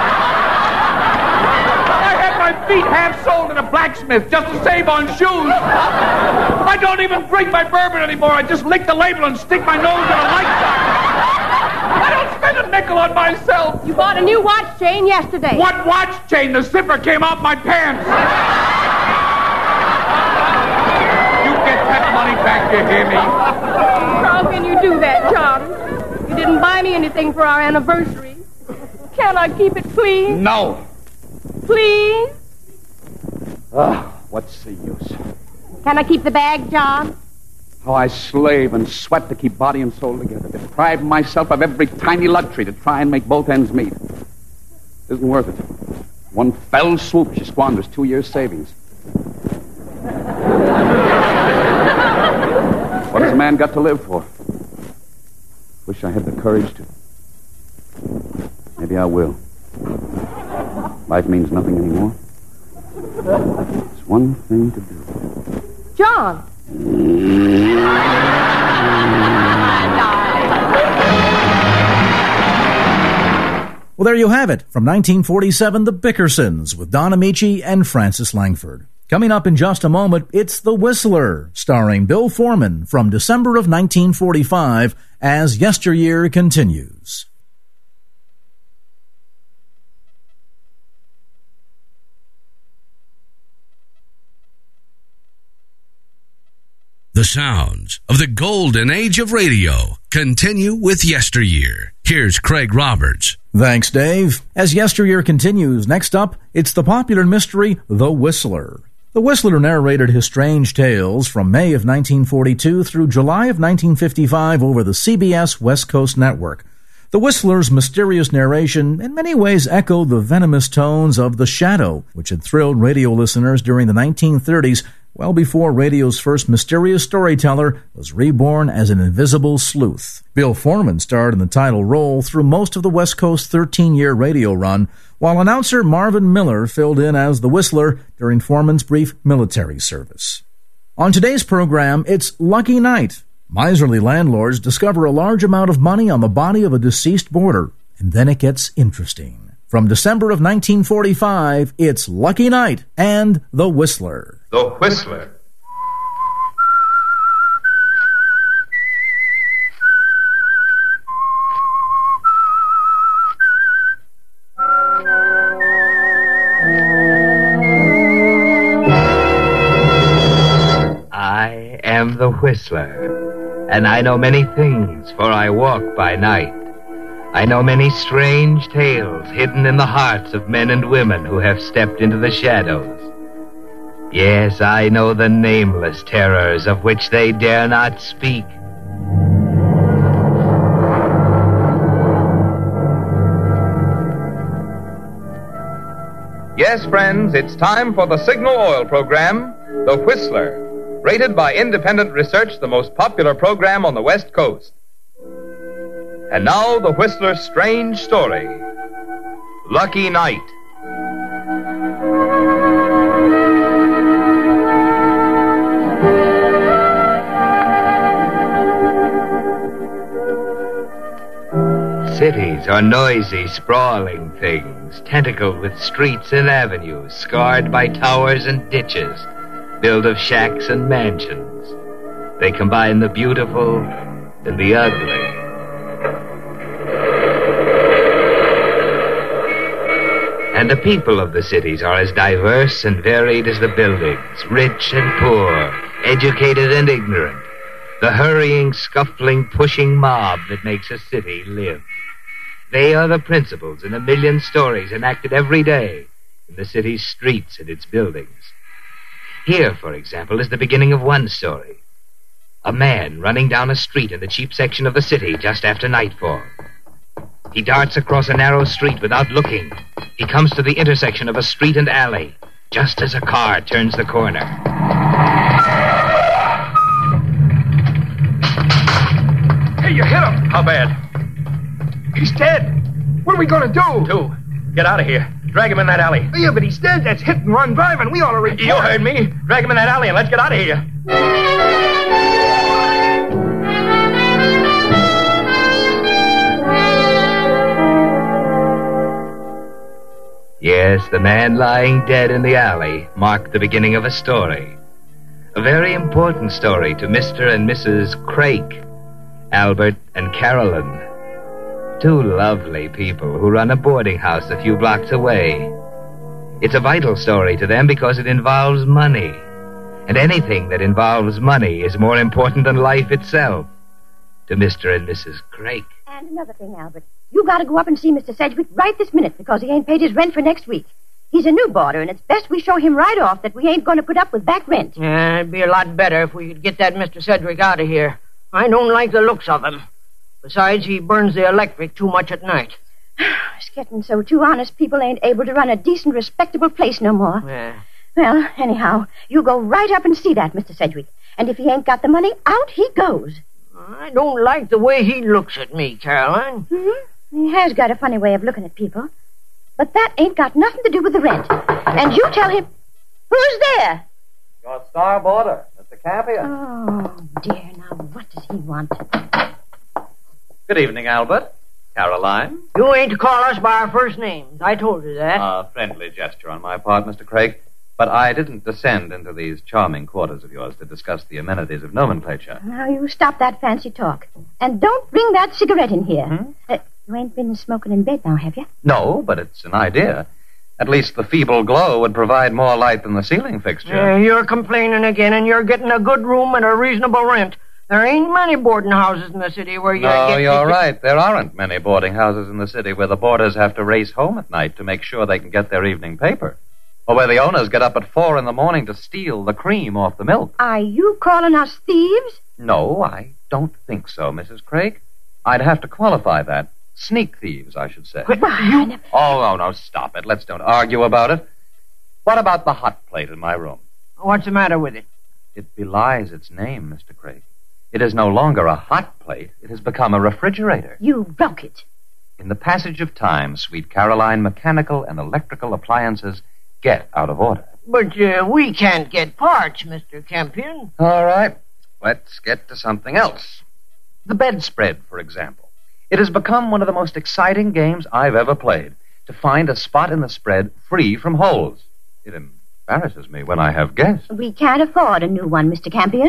I had my feet half-soled at a blacksmith just to save on shoes. I don't even drink my bourbon anymore. I just lick the label and stick my nose in a light socket. I don't spend a nickel on myself. You bought a new watch chain yesterday. What watch chain? The zipper came off my pants. You get that money back, you hear me? How can you do that, John? You didn't buy me anything for our anniversary. Can I keep it, please? No. Please? What's the use? Can I keep the bag, John? How I slave and sweat to keep body and soul together, deprive myself of every tiny luxury to try and make both ends meet. Isn't worth it. One fell swoop, she squanders 2 years' savings. What has a man got to live for? Wish I had the courage to. Maybe I will. Life means nothing anymore. There's one thing to do. John! Well, there you have it. From 1947, The Bickersons with Don Amici and Frances Langford. Coming up in just a moment, it's The Whistler, starring Bill Foreman from December of 1945 as yesteryear continues. The sounds of the golden age of radio continue with yesteryear. Here's Craig Roberts. Thanks, Dave. As yesteryear continues, next up, it's the popular mystery, The Whistler. The Whistler narrated his strange tales from May of 1942 through July of 1955 over the CBS West Coast Network. The Whistler's mysterious narration in many ways echoed the venomous tones of The Shadow, which had thrilled radio listeners during the 1930s, well before radio's first mysterious storyteller was reborn as an invisible sleuth. Bill Foreman starred in the title role through most of the West Coast 13-year radio run, while announcer Marvin Miller filled in as the Whistler during Foreman's brief military service. On today's program, it's Lucky Night. Miserly landlords discover a large amount of money on the body of a deceased boarder, and then it gets interesting. From December of 1945, it's Lucky Night and The Whistler. The Whistler. I am the Whistler, and I know many things, for I walk by night. I know many strange tales hidden in the hearts of men and women who have stepped into the shadows. Yes, I know the nameless terrors of which they dare not speak. Yes, friends, it's time for the Signal Oil program, The Whistler, rated by independent research the most popular program on the West Coast. And now, The Whistler's strange story, Lucky Night. Cities are noisy, sprawling things, tentacled with streets and avenues, scarred by towers and ditches, built of shacks and mansions. They combine the beautiful and the ugly. And the people of the cities are as diverse and varied as the buildings, rich and poor, educated and ignorant, the hurrying, scuffling, pushing mob that makes a city live. They are the principals in a million stories enacted every day in the city's streets and its buildings. Here, for example, is the beginning of one story. A man running down a street in the cheap section of the city just after nightfall. He darts across a narrow street without looking. He comes to the intersection of a street and alley, just as a car turns the corner. Hey, you hit him! How bad? He's dead. What are we going to do? Get out of here. Drag him in that alley. Yeah, but he's dead. That's hit and run driving. We ought to report. You heard me. Drag him in that alley and let's get out of here. Yes, the man lying dead in the alley marked the beginning of a story. A very important story to Mr. and Mrs. Crake, Albert and Carolyn. Two lovely people who run a boarding house a few blocks away. It's a vital story to them because it involves money. And anything that involves money is more important than life itself to Mr. and Mrs. Crake. And another thing, Albert. You got to go up and see Mr. Sedgwick right this minute because he ain't paid his rent for next week. He's a new boarder, and it's best we show him right off that we ain't going to put up with back rent. Yeah, it'd be a lot better if we could get that Mr. Sedgwick out of here. I don't like the looks of him. Besides, he burns the electric too much at night. It's getting so too honest people ain't able to run a decent, respectable place no more. Yeah. Well, anyhow, you go right up and see that, Mr. Sedgwick. And if he ain't got the money, out he goes. I don't like the way he looks at me, Caroline. Mm-hmm. He has got a funny way of looking at people. But that ain't got nothing to do with the rent. And you tell him... Who's there? Your star boarder, Mr. Campion. Oh, dear. Now, what does he want? Good evening, Albert. Caroline. You ain't to call us by our first names. I told you that. A friendly gesture on my part, Mr. Craig. But I didn't descend into these charming quarters of yours to discuss the amenities of nomenclature. Now, you stop that fancy talk. And don't bring that cigarette in here. You ain't been smoking in bed now, have you? No, but it's an idea. At least the feeble glow would provide more light than the ceiling fixture. Yeah, you're complaining again, and you're getting a good room at a reasonable rent. There ain't many boarding houses in the city where you No, get... you're right. There aren't many boarding houses in the city where the boarders have to race home at night to make sure they can get their evening paper. Or where the owners get up at 4 a.m. to steal the cream off the milk. Are you calling us thieves? No, I don't think so, Mrs. Craig. I'd have to qualify that. Sneak thieves, I should say. Oh, no, stop it. Let's don't argue about it. What about the hot plate in my room? What's the matter with it? It belies its name, Mr. Craig. It is no longer a hot plate. It has become a refrigerator. You broke it. In the passage of time, sweet Caroline, mechanical and electrical appliances get out of order. But we can't get parts, Mr. Campion. All right. Let's get to something else. The bedspread, for example. It has become one of the most exciting games I've ever played, to find a spot in the spread free from holes. It embarrasses me when I have guests. We can't afford a new one, Mr. Campion.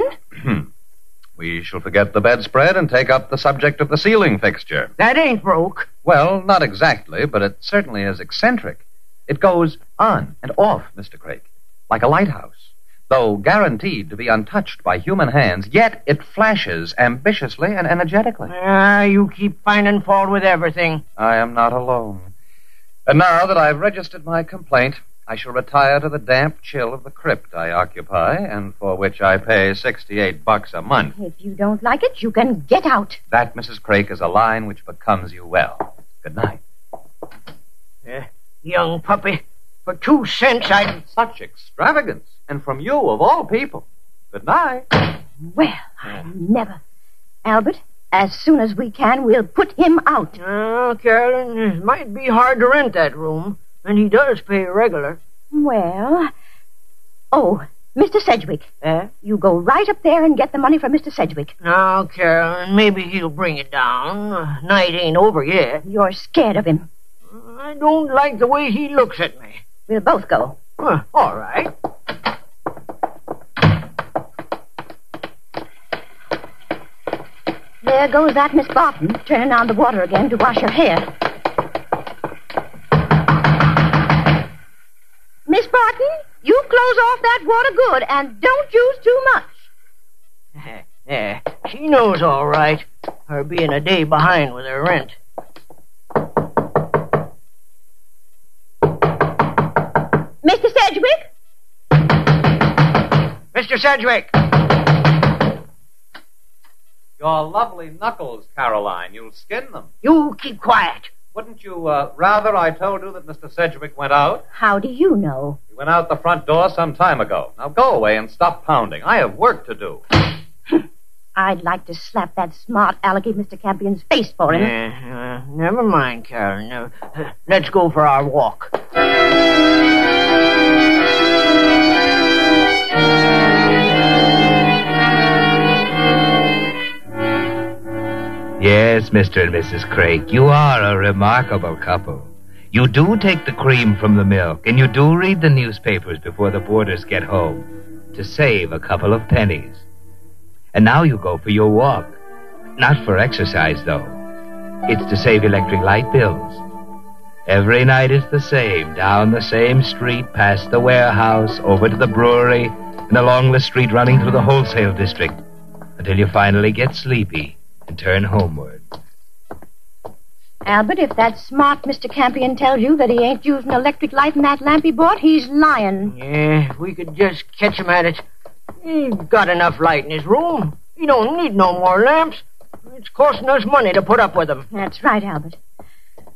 We shall forget the bedspread and take up the subject of the ceiling fixture. That ain't broke. Well, not exactly, but it certainly is eccentric. It goes on and off, Mr. Craig, like a lighthouse. Though guaranteed to be untouched by human hands, yet it flashes ambitiously and energetically. You keep finding fault with everything. I am not alone. And now that I've registered my complaint, I shall retire to the damp chill of the crypt I occupy, and for which I pay $68 a month. If you don't like it, you can get out. That, Mrs. Craig, is a line which becomes you well. Good night. Young puppy. For 2 cents, I'd... Such extravagance. And from you, of all people. Good night. Well, I never. Albert, as soon as we can, we'll put him out. Carolyn, it might be hard to rent that room. And he does pay regular. Well... Oh, Mr. Sedgwick. You go right up there and get the money from Mr. Sedgwick. Now, Carolyn, maybe he'll bring it down. Night ain't over yet. You're scared of him. I don't like the way he looks at me. We'll both go. All right. There goes that Miss Barton, turning on the water again to wash her hair. Miss Barton, you close off that water good, and don't use too much. She knows all right. Her being a day behind with her rent. Mr. Sedgwick? Mr. Sedgwick! Your lovely knuckles, Caroline. You'll skin them. You keep quiet. Wouldn't you rather I told you that Mr. Sedgwick went out? How do you know? He went out the front door some time ago. Now go away and stop pounding. I have work to do. I'd like to slap that smart alecky Mr. Campion's face for him. Never mind, Carolyn. Let's go for our walk. Yes, Mr. and Mrs. Craig, you are a remarkable couple. You do take the cream from the milk, and you do read the newspapers before the boarders get home to save a couple of pennies. And now you go for your walk. Not for exercise, though. It's to save electric light bills. Every night is the same, down the same street, past the warehouse, over to the brewery, and along the street running through the wholesale district, until you finally get sleepy and turn homeward. Albert, if that smart Mr. Campion tells you that he ain't using electric light in that lamp he bought, he's lying. Yeah, if we could just catch him at it. He's got enough light in his room. He don't need no more lamps. It's costing us money to put up with them. That's right, Albert.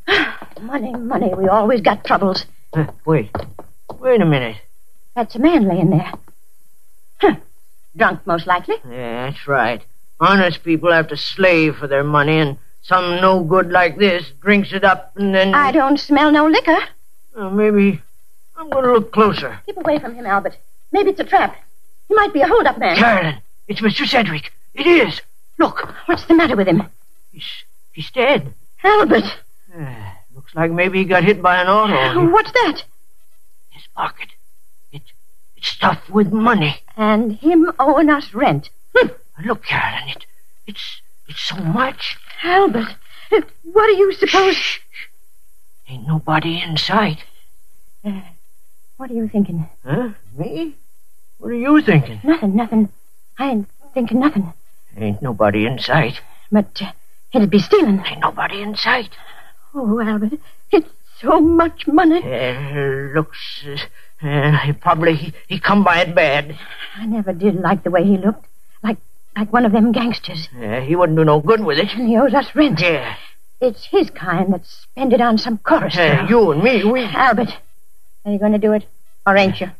Money. We always got troubles. Wait a minute. That's a man laying there. Drunk, most likely. Yeah, that's right. Honest people have to slave for their money, and some no good like this drinks it up and then... I don't smell no liquor. Maybe I'm going to look closer. Keep away from him, Albert. Maybe it's a trap. He might be a hold-up man. Carolyn, it's Mr. Sedgwick. It is. Look. What's the matter with him? He's dead. Albert. Looks like maybe he got hit by an auto. What's that? His pocket. It's stuffed with money. And him owing us rent. Look, Carolyn, it's so much. Albert, what do you suppose... Shh. Ain't nobody in sight. What are you thinking? Huh? Me? What are you thinking? Nothing. I ain't thinking nothing. Ain't nobody in sight. But it'd be stealing. Ain't nobody in sight. Oh, Albert, it's so much money. Looks... probably he come by it bad. I never did like the way he looked. Like one of them gangsters. He wouldn't do no good with it. And he owes us rent. Yeah. It's his kind that spend it on some chorus girl. You and me, we... Albert, are you going to do it? Or ain't you?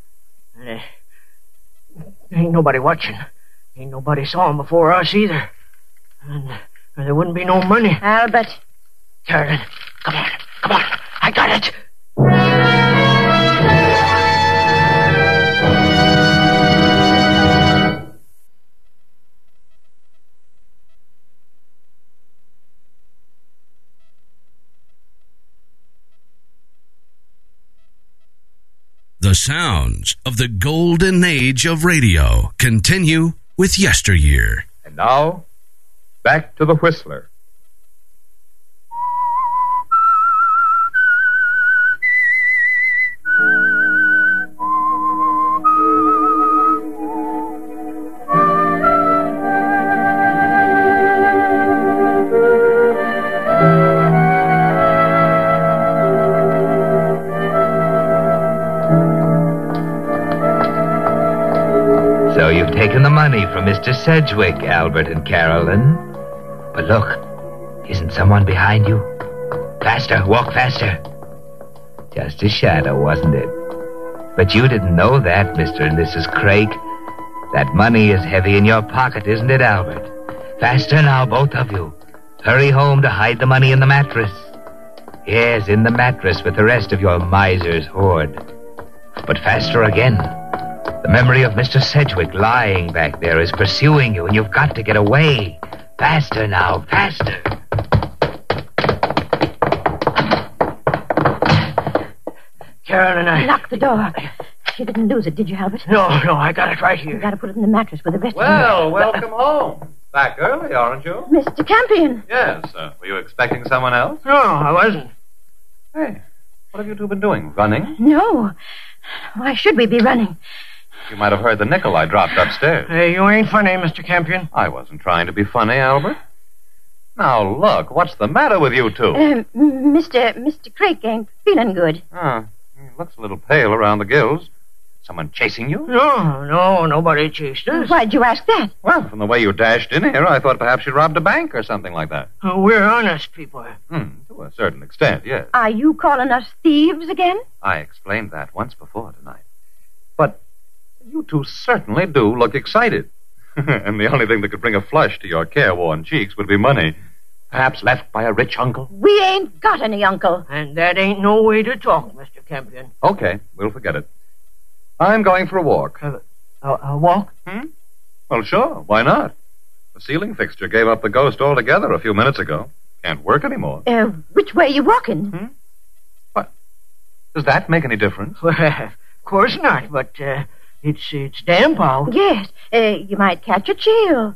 Ain't nobody watching. Ain't nobody saw him before us either. And there wouldn't be no money. Albert. Carolyn, come on. I got it. The sounds of the golden age of radio continue with Yesteryear. And now, back to the Whistler. So you've taken the money from Mr. Sedgwick, Albert and Carolyn. But look, isn't someone behind you? Faster, walk faster. Just a shadow, wasn't it? But you didn't know that, Mr. and Mrs. Craik. That money is heavy in your pocket, isn't it, Albert? Faster now, both of you. Hurry home to hide the money in the mattress. Yes, in the mattress with the rest of your miser's hoard. But faster again. The memory of Mr. Sedgwick lying back there is pursuing you, and you've got to get away. Faster now, faster. Carolyn, I... Lock the door. You didn't lose it, did you, Albert? No, I got it right here. You got to put it in the mattress with the rest Well, of welcome home. Back early, aren't you? Mr. Campion. Yes. Were you expecting someone else? No, I wasn't. Hey, what have you two been doing? Running? No. Why should we be running? You might have heard the nickel I dropped upstairs. Hey, you ain't funny, Mr. Campion. I wasn't trying to be funny, Albert. Now, look, what's the matter with you two? Mr. Craik ain't feeling good. He looks a little pale around the gills. Someone chasing you? No, nobody chased us. Why'd you ask that? Well, from the way you dashed in here, I thought perhaps you robbed a bank or something like that. We're honest people. To a certain extent, yes. Are you calling us thieves again? I explained that once before tonight. But you two certainly do look excited. And the only thing that could bring a flush to your careworn cheeks would be money. Perhaps left by a rich uncle? We ain't got any uncle. And that ain't no way to talk, Mr. Campion. Okay, we'll forget it. I'm going for a walk. A walk? Well, sure. Why not? The ceiling fixture gave up the ghost altogether a few minutes ago. Can't work anymore. Which way are you walking? What? Does that make any difference? Well, of course not, but it's damp out. Yes. You might catch a chill.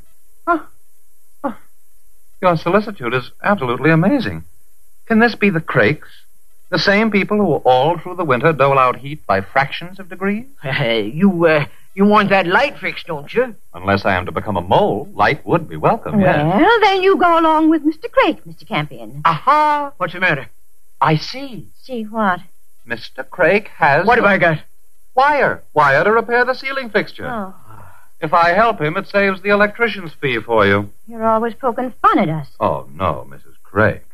Your solicitude is absolutely amazing. Can this be the Craiks? The same people who all through the winter dole out heat by fractions of degrees? You want that light fixed, don't you? Unless I am to become a mole, light would be welcome, yes. Well, then you go along with Mr. Craik, Mr. Campion. Aha! What's the matter? I see. See what? Mr. Craik has... What have I got? Wire. Wire to repair the ceiling fixture. Oh. If I help him, it saves the electrician's fee for you. You're always poking fun at us. Oh, no, Mrs. Craik.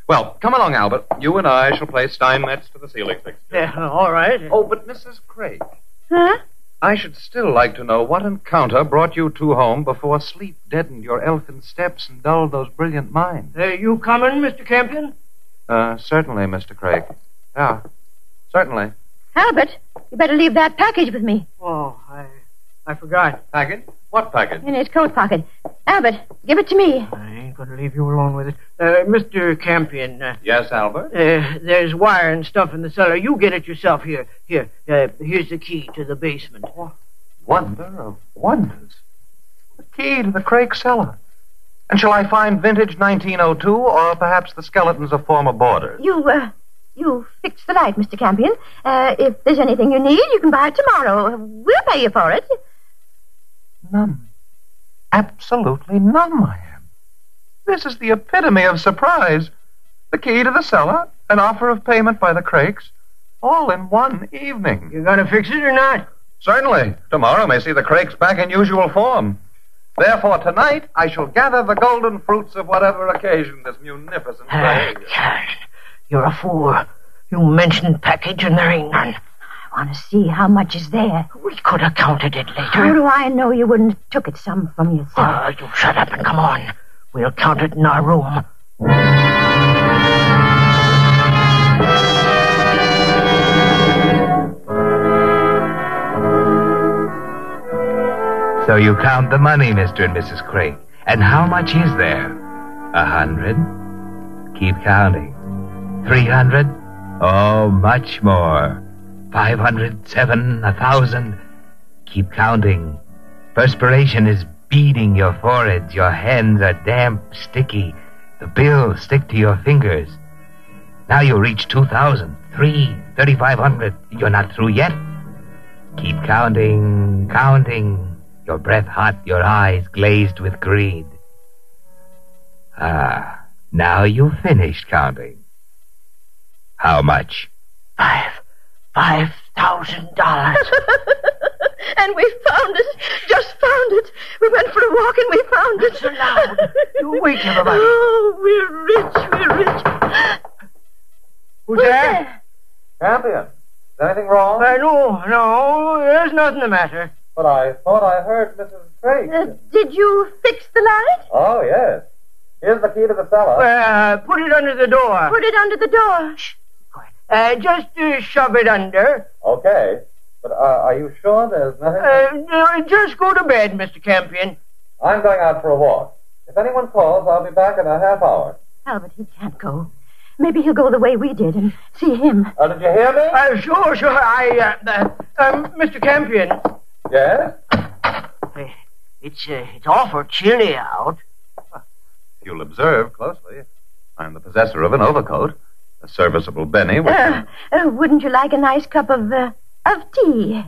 Well, come along, Albert. You and I shall play Steinmetz to the ceiling fixture. Yeah, all right. Oh, but Mrs. Craig, Huh? I should still like to know what encounter brought you two home before sleep deadened your elfin steps and dulled those brilliant minds. You coming, Mr. Campion? Certainly, Mr. Craig. Yeah, certainly. Albert, you better leave that package with me. Oh, I forgot. Package? What package? In his coat pocket. Albert, give it to me. I ain't going to leave you alone with it. Mr. Campion. Yes, Albert? There's wire and stuff in the cellar. You get it yourself. Here. Here's the key to the basement. Wonder of wonders. The key to the Craig cellar. And shall I find vintage 1902 or perhaps the skeletons of former boarders? You fix the light, Mr. Campion. If there's anything you need, you can buy it tomorrow. We'll pay you for it. None. Absolutely none, I am. This is the epitome of surprise. The key to the cellar, an offer of payment by the Craigs, all in one evening. You gonna fix it or not? Certainly. Tomorrow may see the Craigs back in usual form. Therefore, tonight, I shall gather the golden fruits of whatever occasion this munificent day. You're a fool. You mentioned package and there ain't none. I want to see how much is there. We could have counted it later. How do I know you wouldn't have took it some from yourself? You shut up and come on. We'll count it in our room. So you count the money, Mr. and Mrs. Craig. And how much is there? 100? Keep counting. 300? Oh, much more. 500, 7, 1,000. Keep counting. Perspiration is beading your foreheads. Your hands are damp, sticky. The bills stick to your fingers. Now you reach 2,000, 3,500. You're not through yet. Keep counting, counting. Your breath hot, your eyes glazed with greed. Now you've finished counting. How much? $5,000. And we found it. Just found it. We went for a walk and we found it. So loud. You wake everybody. Oh, we're rich. Who's there? Campion, is anything wrong? No, there's nothing the matter. But I thought I heard Mrs. Craig. Did you fix the light? Oh, yes. Here's the key to the cellar. Put it under the door. Put it under the door. Shh. Just shove it under. Okay. But are you sure there's nothing? Just go to bed, Mr. Campion. I'm going out for a walk. If anyone calls, I'll be back in a half hour. Albert, he can't go. Maybe he'll go the way we did and see him. Did you hear me? Sure. Mr. Campion. Yes? It's awful chilly out. If you'll observe closely, I'm the possessor of an overcoat, a serviceable Benny. Wouldn't you like a nice cup of tea?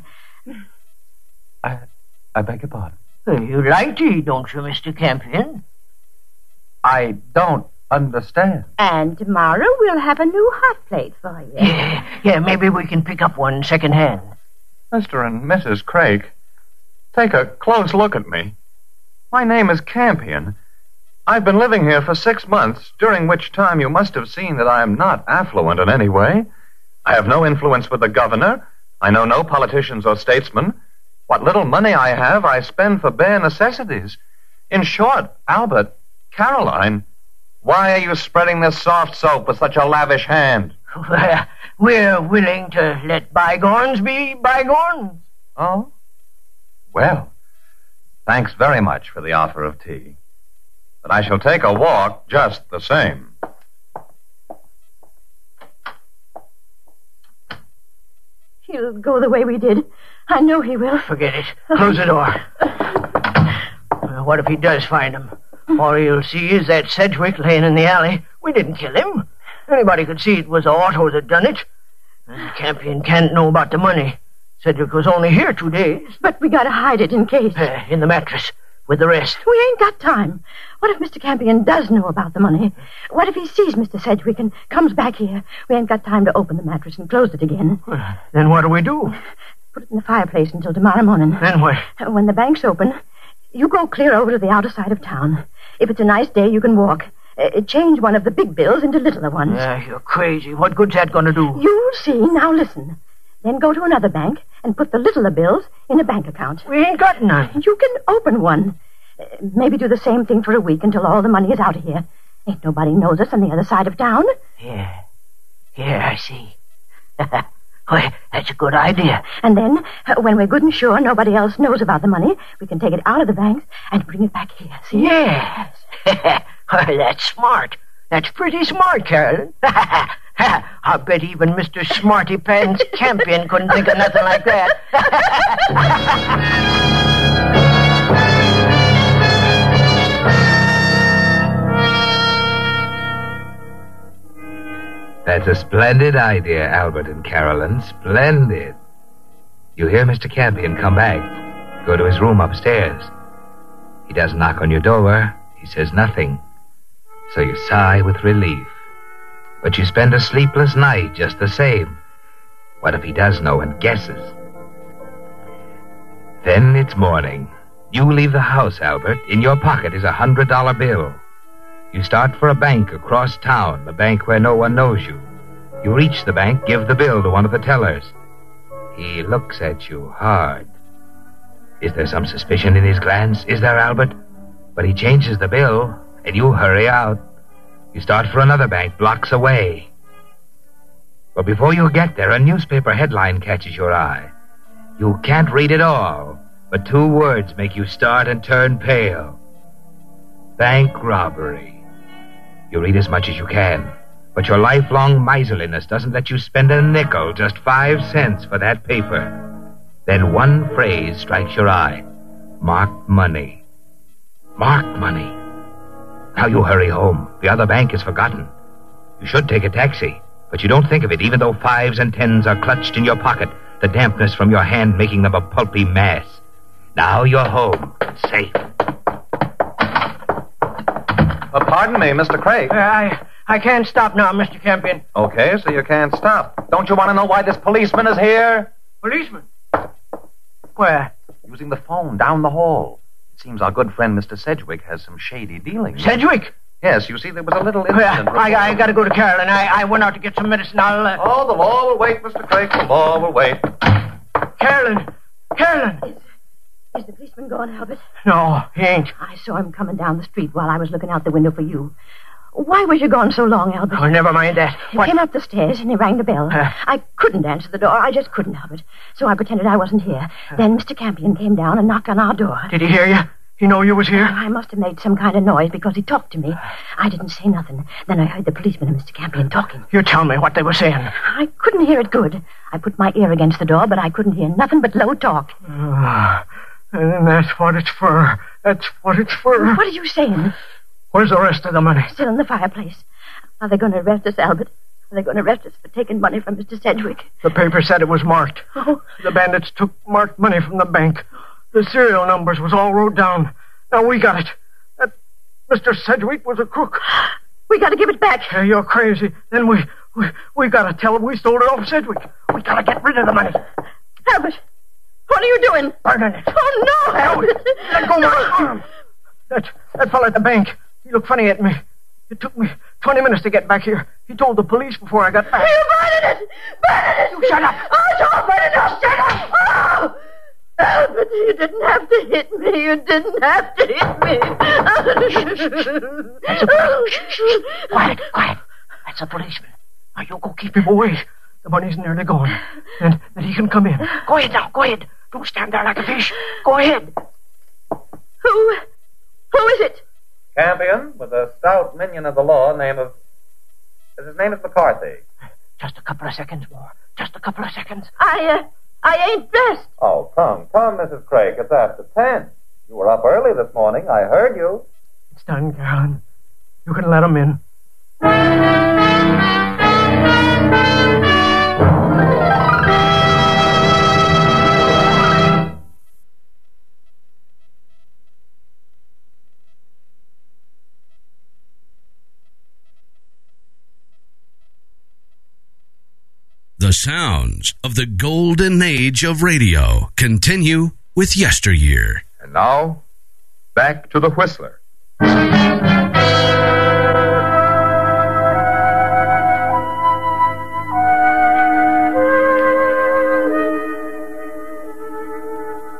I beg your pardon. You like tea, don't you, Mr. Campion? I don't understand. And tomorrow we'll have a new hot plate for you. Yeah, maybe we can pick up one second-hand. Mr. and Mrs. Craig, take a close look at me. My name is Campion. I've been living here for 6 months, during which time you must have seen that I am not affluent in any way. I have no influence with the governor. I know no politicians or statesmen. What little money I have, I spend for bare necessities. In short, Albert, Caroline, why are you spreading this soft soap with such a lavish hand? We're willing to let bygones be bygones. Oh? Well, thanks very much for the offer of tea. But I shall take a walk just the same. He'll go the way we did. I know he will. Forget it. Close the door. What if he does find him? All he'll see is that Sedgwick laying in the alley. We didn't kill him. Anybody could see it was Otto that done it. Campion can't know about the money. Sedgwick was only here 2 days. But we gotta hide it in case. In the mattress, with the rest. We ain't got time. What if Mr. Campion does know about the money? What if he sees Mr. Sedgwick and comes back here? We ain't got time to open the mattress and close it again. Then what do we do? Put it in the fireplace until tomorrow morning. Then what? When the bank's open, you go clear over to the outer side of town. If it's a nice day, you can walk. Change one of the big bills into littler ones. You're crazy. What good's that going to do? You'll see. Now listen. Then go to another bank and put the littler bills in a bank account. We ain't got none. You can open one. Maybe do the same thing for a week until all the money is out of here. Ain't nobody knows us on the other side of town. Yeah, I see. Well, that's a good idea. And then, when we're good and sure nobody else knows about the money, we can take it out of the banks and bring it back here. See? Yes. Well, that's smart. That's pretty smart, Carolyn. I bet even Mr. Smarty Pants Campion couldn't think of nothing like that. That's a splendid idea, Albert and Carolyn. Splendid. You hear Mr. Campion come back. Go to his room upstairs. He doesn't knock on your door. He says nothing. So you sigh with relief. But you spend a sleepless night just the same. What if he does know and guesses? Then it's morning. You leave the house, Albert. In your pocket is $100 bill. You start for a bank across town, a bank where no one knows you. You reach the bank, give the bill to one of the tellers. He looks at you hard. Is there some suspicion in his glance? Is there, Albert? But he changes the bill, and you hurry out. You start for another bank, blocks away. But before you get there, a newspaper headline catches your eye. You can't read it all, but 2 words make you start and turn pale. Bank robbery. You read as much as you can, but your lifelong miserliness doesn't let you spend a nickel, just 5 cents for that paper. Then one phrase strikes your eye. Marked money. Marked money. Now you hurry home. The other bank is forgotten. You should take a taxi, but you don't think of it, even though 5s and 10s are clutched in your pocket, the dampness from your hand making them a pulpy mass. Now you're home, safe. Pardon me, Mr. Craig. I can't stop now, Mr. Campion. Okay, so you can't stop. Don't you want to know why this policeman is here? Policeman? Where? Using the phone down the hall. It seems our good friend Mr. Sedgwick has some shady dealings. Sedgwick? Yes, you see, there was a little incident. I got to go to Carolyn. I went out to get some medicine. Oh, the law will wait, Mr. Craig. The law will wait. Carolyn! Is the policeman gone, Albert? No, he ain't. I saw him coming down the street while I was looking out the window for you. Why was you gone so long, Albert? Oh, never mind that. He came up the stairs and he rang the bell. I couldn't answer the door. I just couldn't, Albert. So I pretended I wasn't here. Then Mr. Campion came down and knocked on our door. Did he hear you? He know you was here? I must have made some kind of noise because he talked to me. I didn't say nothing. Then I heard the policeman and Mr. Campion talking. You tell me what they were saying. I couldn't hear it good. I put my ear against the door, but I couldn't hear nothing but low talk. And that's what it's for. That's what it's for. What are you saying? Where's the rest of the money? Still in the fireplace. Are they going to arrest us, Albert? Are they going to arrest us for taking money from Mr. Sedgwick? The paper said it was marked. Oh. The bandits took marked money from the bank. The serial numbers was all wrote down. Now we got it. That Mr. Sedgwick was a crook. We got to give it back. You're crazy. Then we got to tell him we stole it off Sedgwick. We got to get rid of the money. Albert, what are you doing? Burning it. Oh, no, Albert. Let go my arm. That fellow at the bank, he looked funny at me. It took me 20 minutes to get back here. He told the police before I got back. You burning it! Burning it! You shut up! Oh, don't burn it! No, shut up! Oh! Albert, you didn't have to hit me. You didn't have to hit me. That's a policeman. Quiet. That's a policeman. Now you go keep him away. The money's nearly gone. And he can come in. Go ahead now, go ahead. Don't stand there like a fish. Go ahead. Who is it? Campion, with a stout minion of the law, his name is McCarthy. Just a couple of seconds more. Just a couple of seconds. I ain't dressed. Oh, come, Mrs. Craig. It's after 10. You were up early this morning. I heard you. It's done, Carolyn. You can let him in. The sounds of the golden age of radio continue with Yesteryear. And now, back to the Whistler.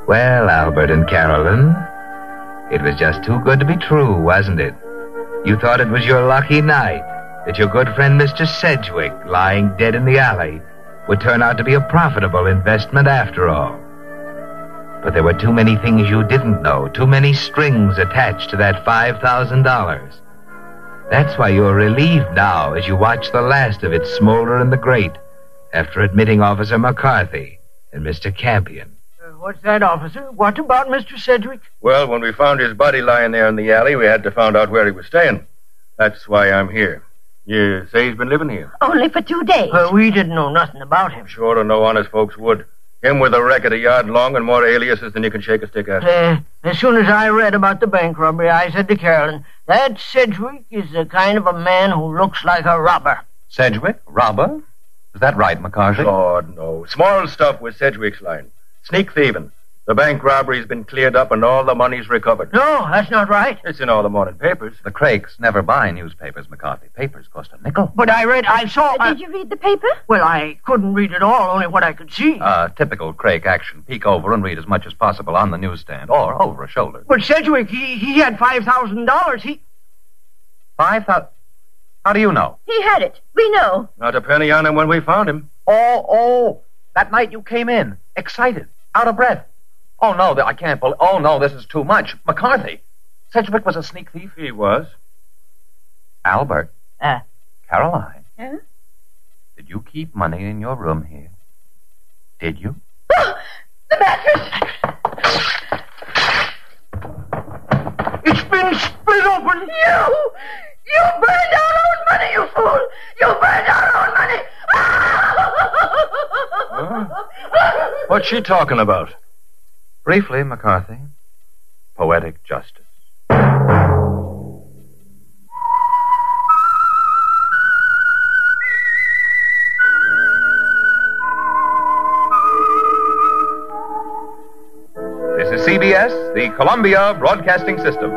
Well, Albert and Carolyn, it was just too good to be true, wasn't it? You thought it was your lucky night that your good friend Mr. Sedgwick, lying dead in the alley, would turn out to be a profitable investment after all. But there were too many things you didn't know, too many strings attached to that $5,000. That's why you're relieved now as you watch the last of it smolder in the grate after admitting Officer McCarthy and Mr. Campion. What's that, officer? What about Mr. Sedgwick? Well, when we found his body lying there in the alley, we had to find out where he was staying. That's why I'm here. You say he's been living here? Only for 2 days. We didn't know nothing about him. Sure, no honest folks would. Him with a record a yard long and more aliases than you can shake a stick at. As soon as I read about the bank robbery, I said to Carolyn, that Sedgwick is the kind of a man who looks like a robber. Sedgwick? Robber? Is that right, McCarthy? Lord, no. Small stuff was Sedgwick's line. Sneak thieving. The bank robbery's been cleared up and all the money's recovered. No, that's not right. It's in all the morning papers. The Crakes never buy newspapers, McCarthy. Papers cost a nickel. But I saw... Did you read the paper? Well, I couldn't read it all, only what I could see. Typical Crake action. Peek over and read as much as possible on the newsstand or over a shoulder. But Sedgwick, he had $5,000. He... 5,000? How do you know? He had it. We know. Not a penny on him when we found him. Oh, that night you came in, excited, out of breath. Oh, no, I can't believe... Oh, no, this is too much. McCarthy, Sedgwick was a sneak thief? He was. Albert. Caroline. Huh? Did you keep money in your room here? Did you? Oh, the mattress! It's been split open. You burned our own money, you fool! You burned our own money! What's she talking about? Briefly, McCarthy, poetic justice. This is CBS, the Columbia Broadcasting System.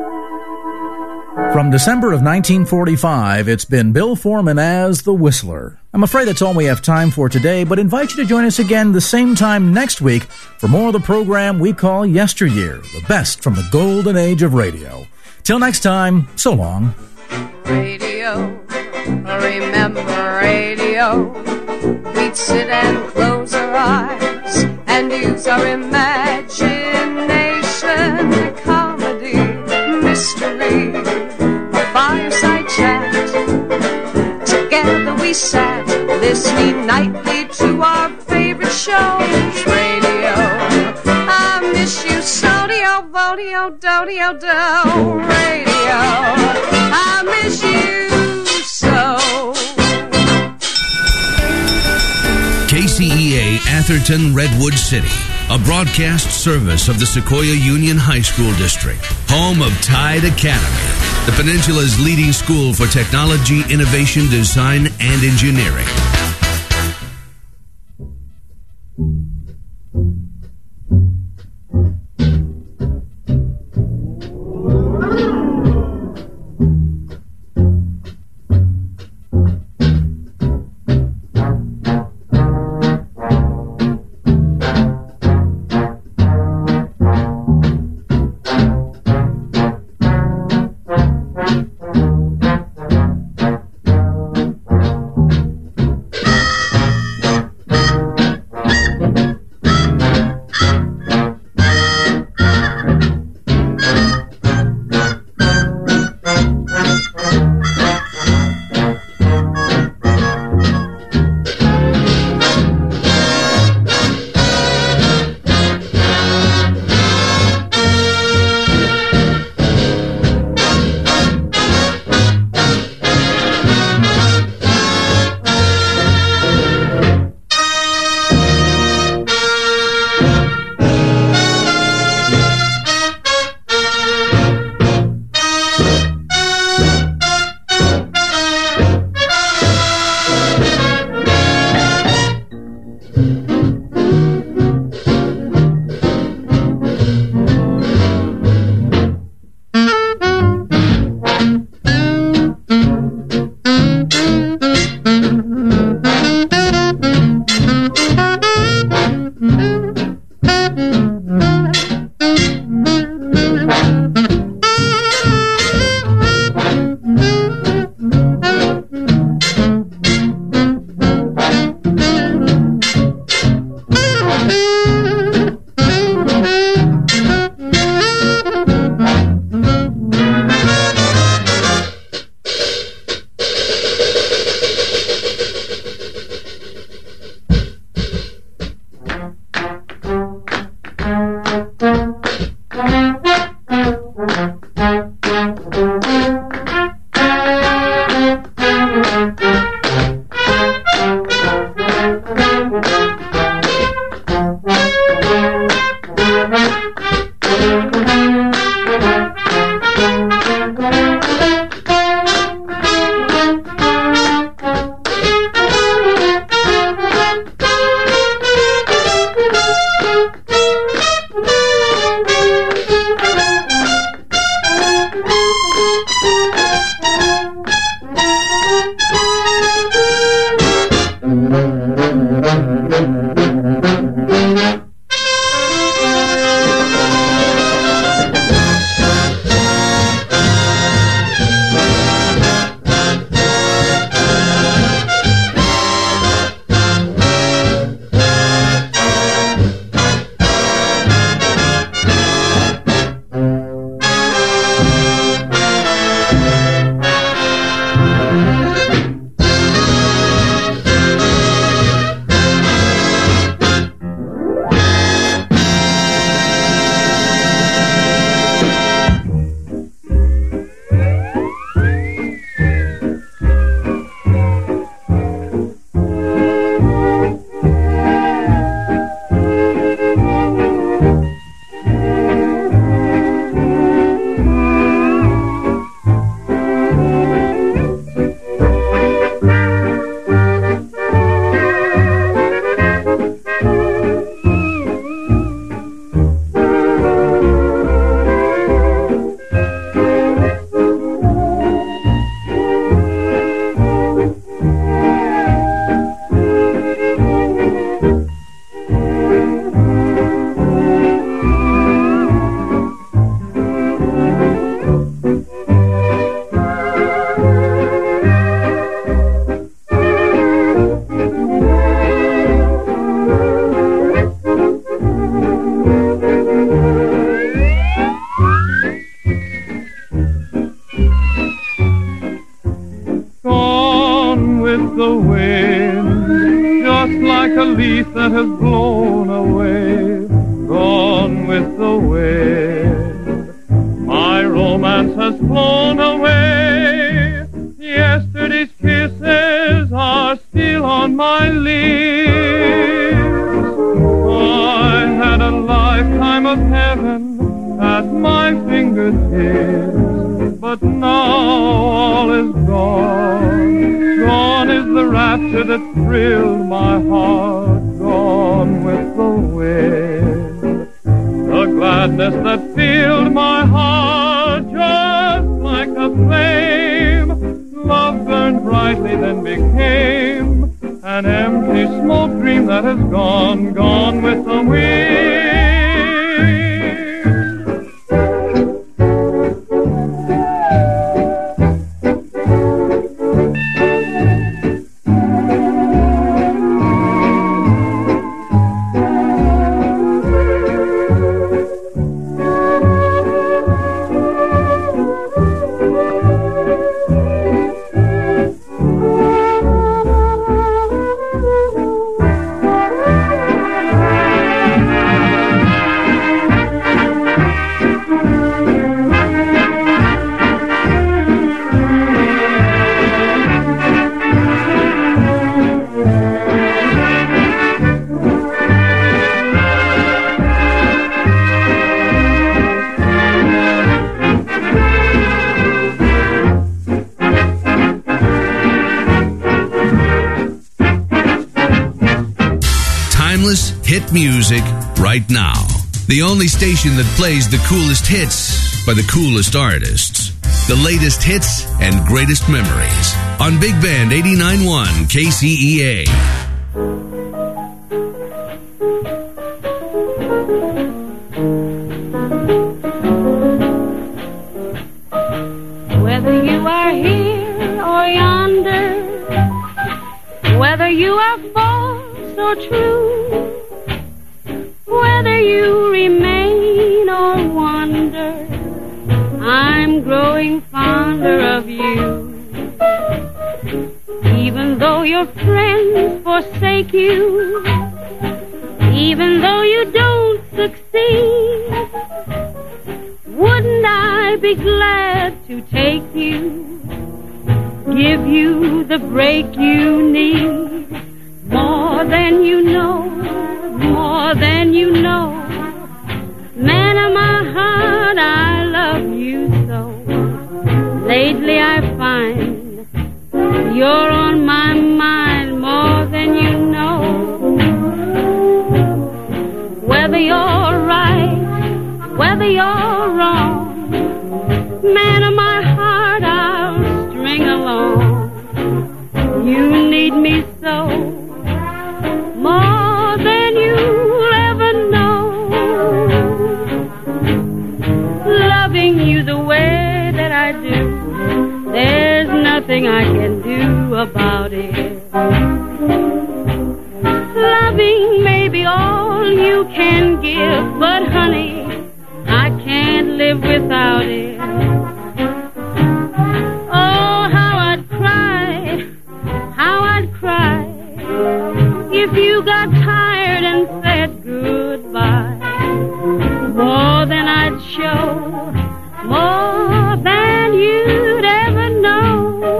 From December of 1945, it's been Bill Foreman as the Whistler. I'm afraid that's all we have time for today, but invite you to join us again the same time next week for more of the program we call Yesteryear, the best from the golden age of radio. Till next time, so long. Radio, remember radio. We'd sit and close our eyes and use our imagination. Comedy, mystery, a fireside chat. Together we sat, listening nightly to our favorite shows. Radio, I miss you so, dio, bodio, do-dio, do. Radio, I miss you so. KCEA Atherton Redwood City, a broadcast service of the Sequoia Union High School District, home of Tide Academy, the Peninsula's leading school for technology, innovation, design, and engineering. leaf that has blown away, gone with the wind. My romance has flown away. Yesterday's kisses are still on my lips. I had a lifetime of heaven at my fingertips, but now all is gone. Gone is the rapture that thrilled my heart, gone with the wind. The gladness that filled my heart just like a flame. Love burned brightly, then became an empty smoke dream that has gone, gone with the wind. Hit music right now. The only station that plays the coolest hits by the coolest artists. The latest hits and greatest memories on Big Band 89.1 KCEA. Whether you are here or yonder, whether you are false or true, whether you remain or wander, I'm growing fonder of you. Even though your friends forsake you, even though you don't succeed, wouldn't I be glad to take you, give you the break you need, more than you know, more than you know. Man of my heart, I love you so. Lately I find you're on my mind more than you know. Whether you're right, whether you're wrong, man of my heart, I'll string along. You need me so, more than you'll ever know. Loving you the way that I do, there's nothing I can do about it. Loving may be all you can give, but honey, I can't live without it. Oh, how I'd cry, if you got tired and said goodbye. More than I'd show, more than you'd ever know.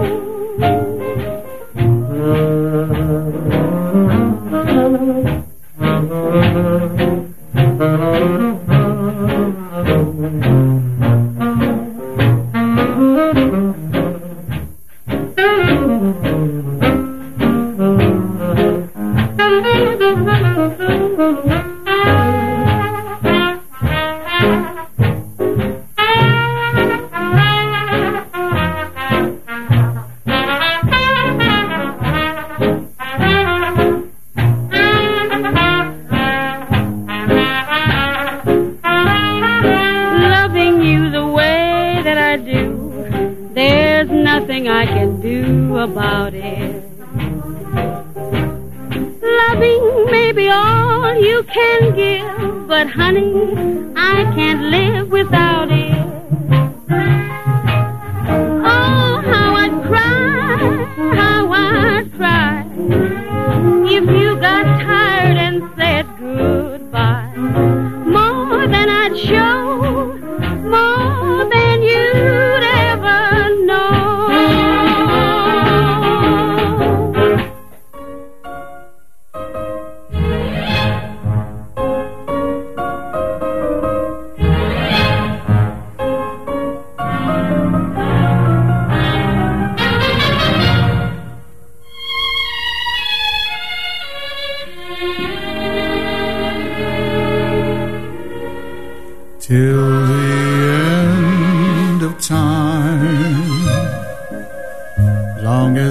Nothing I can do about it. Loving may be all you can give, but honey, I can't live without it. Oh, how I'd cry, if you got tired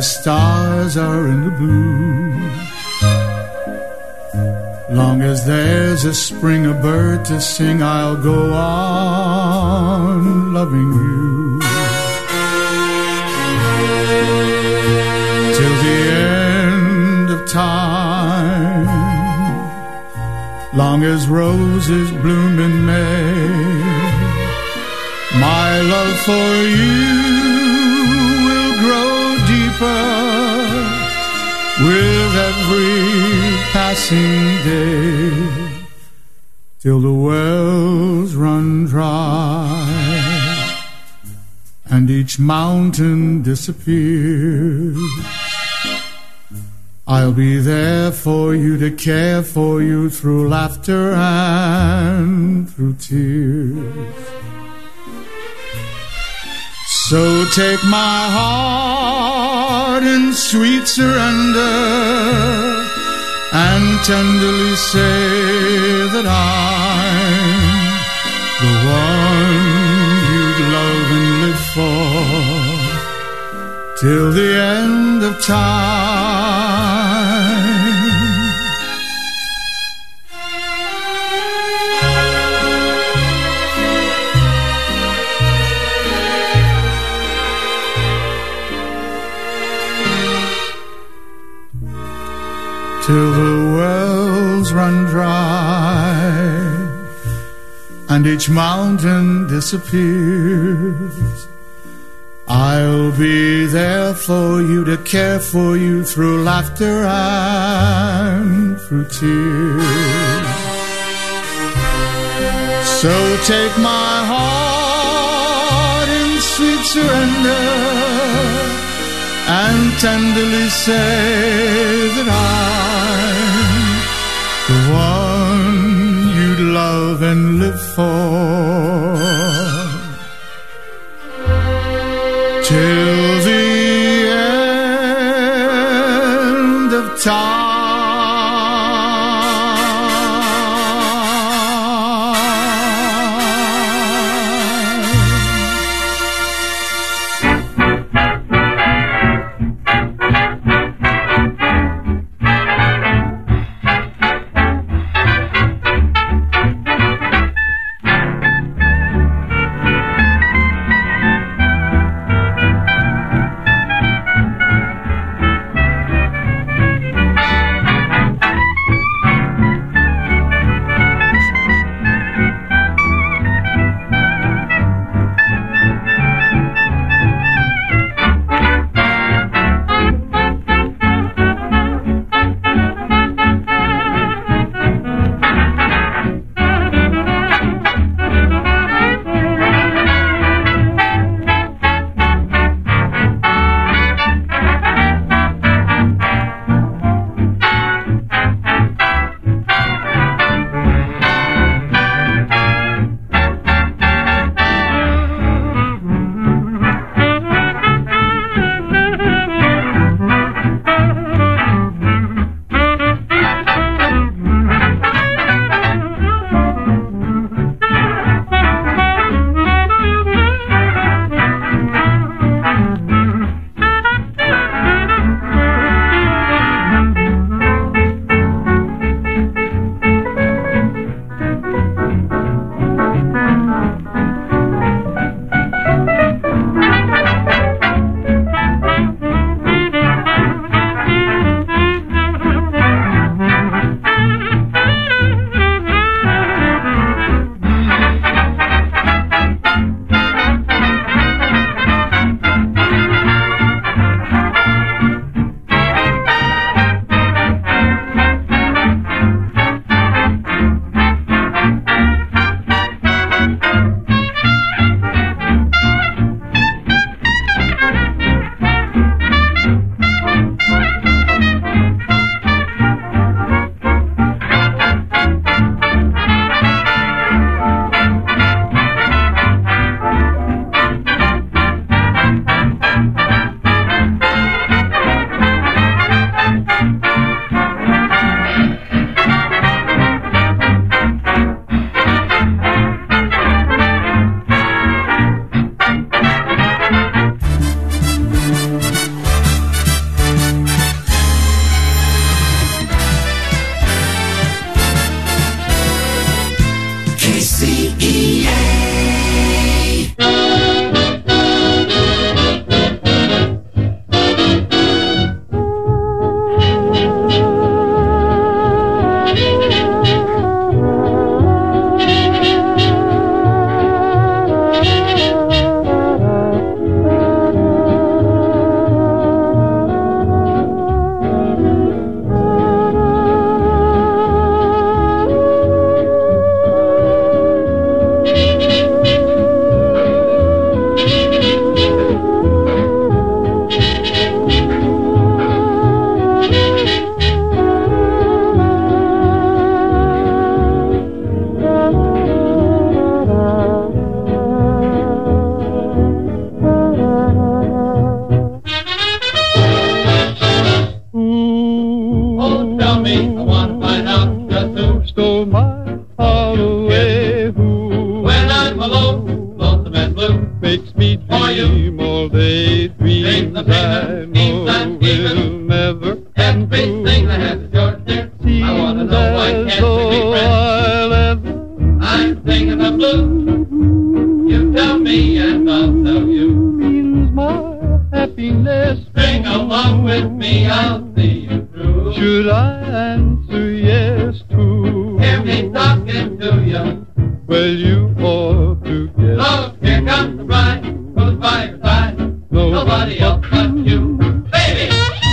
the stars are in the blue. Long as there's a spring, a bird to sing, I'll go on loving you. Till the end of time, long as roses bloom in May, my love for you will grow deeper with every passing day, till the wells run dry and each mountain disappears. I'll be there for you, to care for you through laughter and through tears. So take my heart in sweet surrender and tenderly say that I'm the one you'd love and live for till the end of time. Till the wells run dry and each mountain disappears, I'll be there for you, to care for you through laughter and through tears. So take my heart in sweet surrender and tenderly say that I'm the one you'd love and live for till the end of time. lonesome and blue. Makes me dream all day, dreams I know will never end. Everything I have is yours, dear. I want to know why can't we be friends? I'm singing the blues. You tell me and I'll tell you. Means my happiness. Sing along with me, I'll see you through. Should I answer yes to? Hear me talking to you. Well, you ought to get. Look, here comes the bride, who's by your side. Nobody else but you, baby.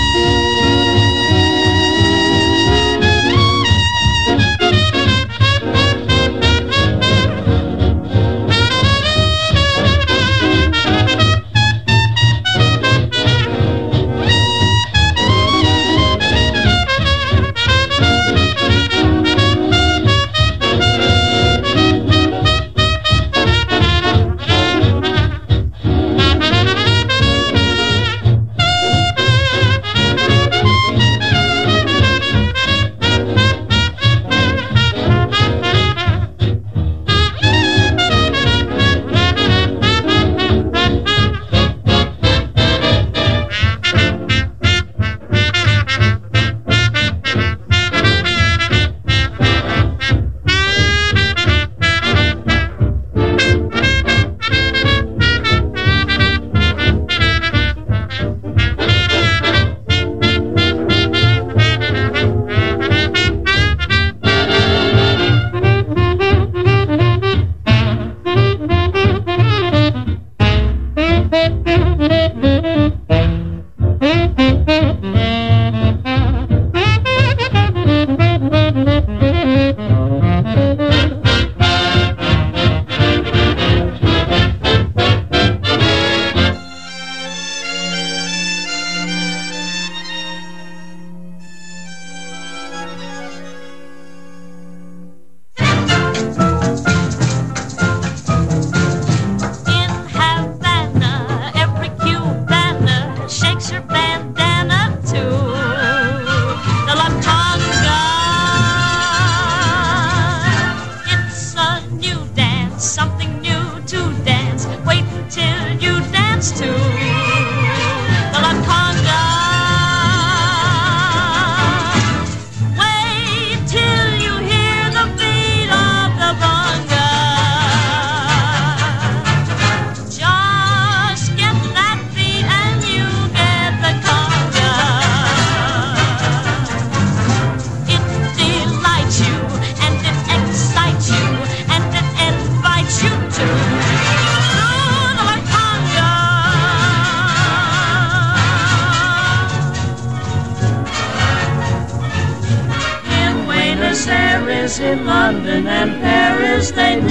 In London and Paris they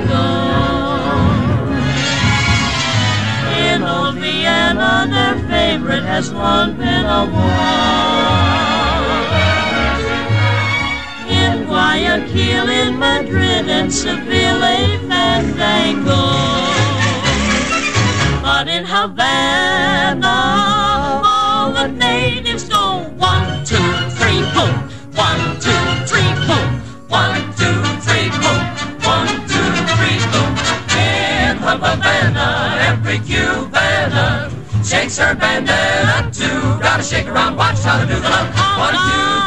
tango. In old Vienna their favorite has long been a waltz. In Guayaquil, in Madrid and Seville a fandango. But in Havana all the natives go 1, 2, 3, boom. 1, 2, 3, boom. 1, 2, 3, boom. 1, 2, 3, boom. In Havana, every Cubana shakes her bandana too. Gotta shake around, watch how to do the love. 1,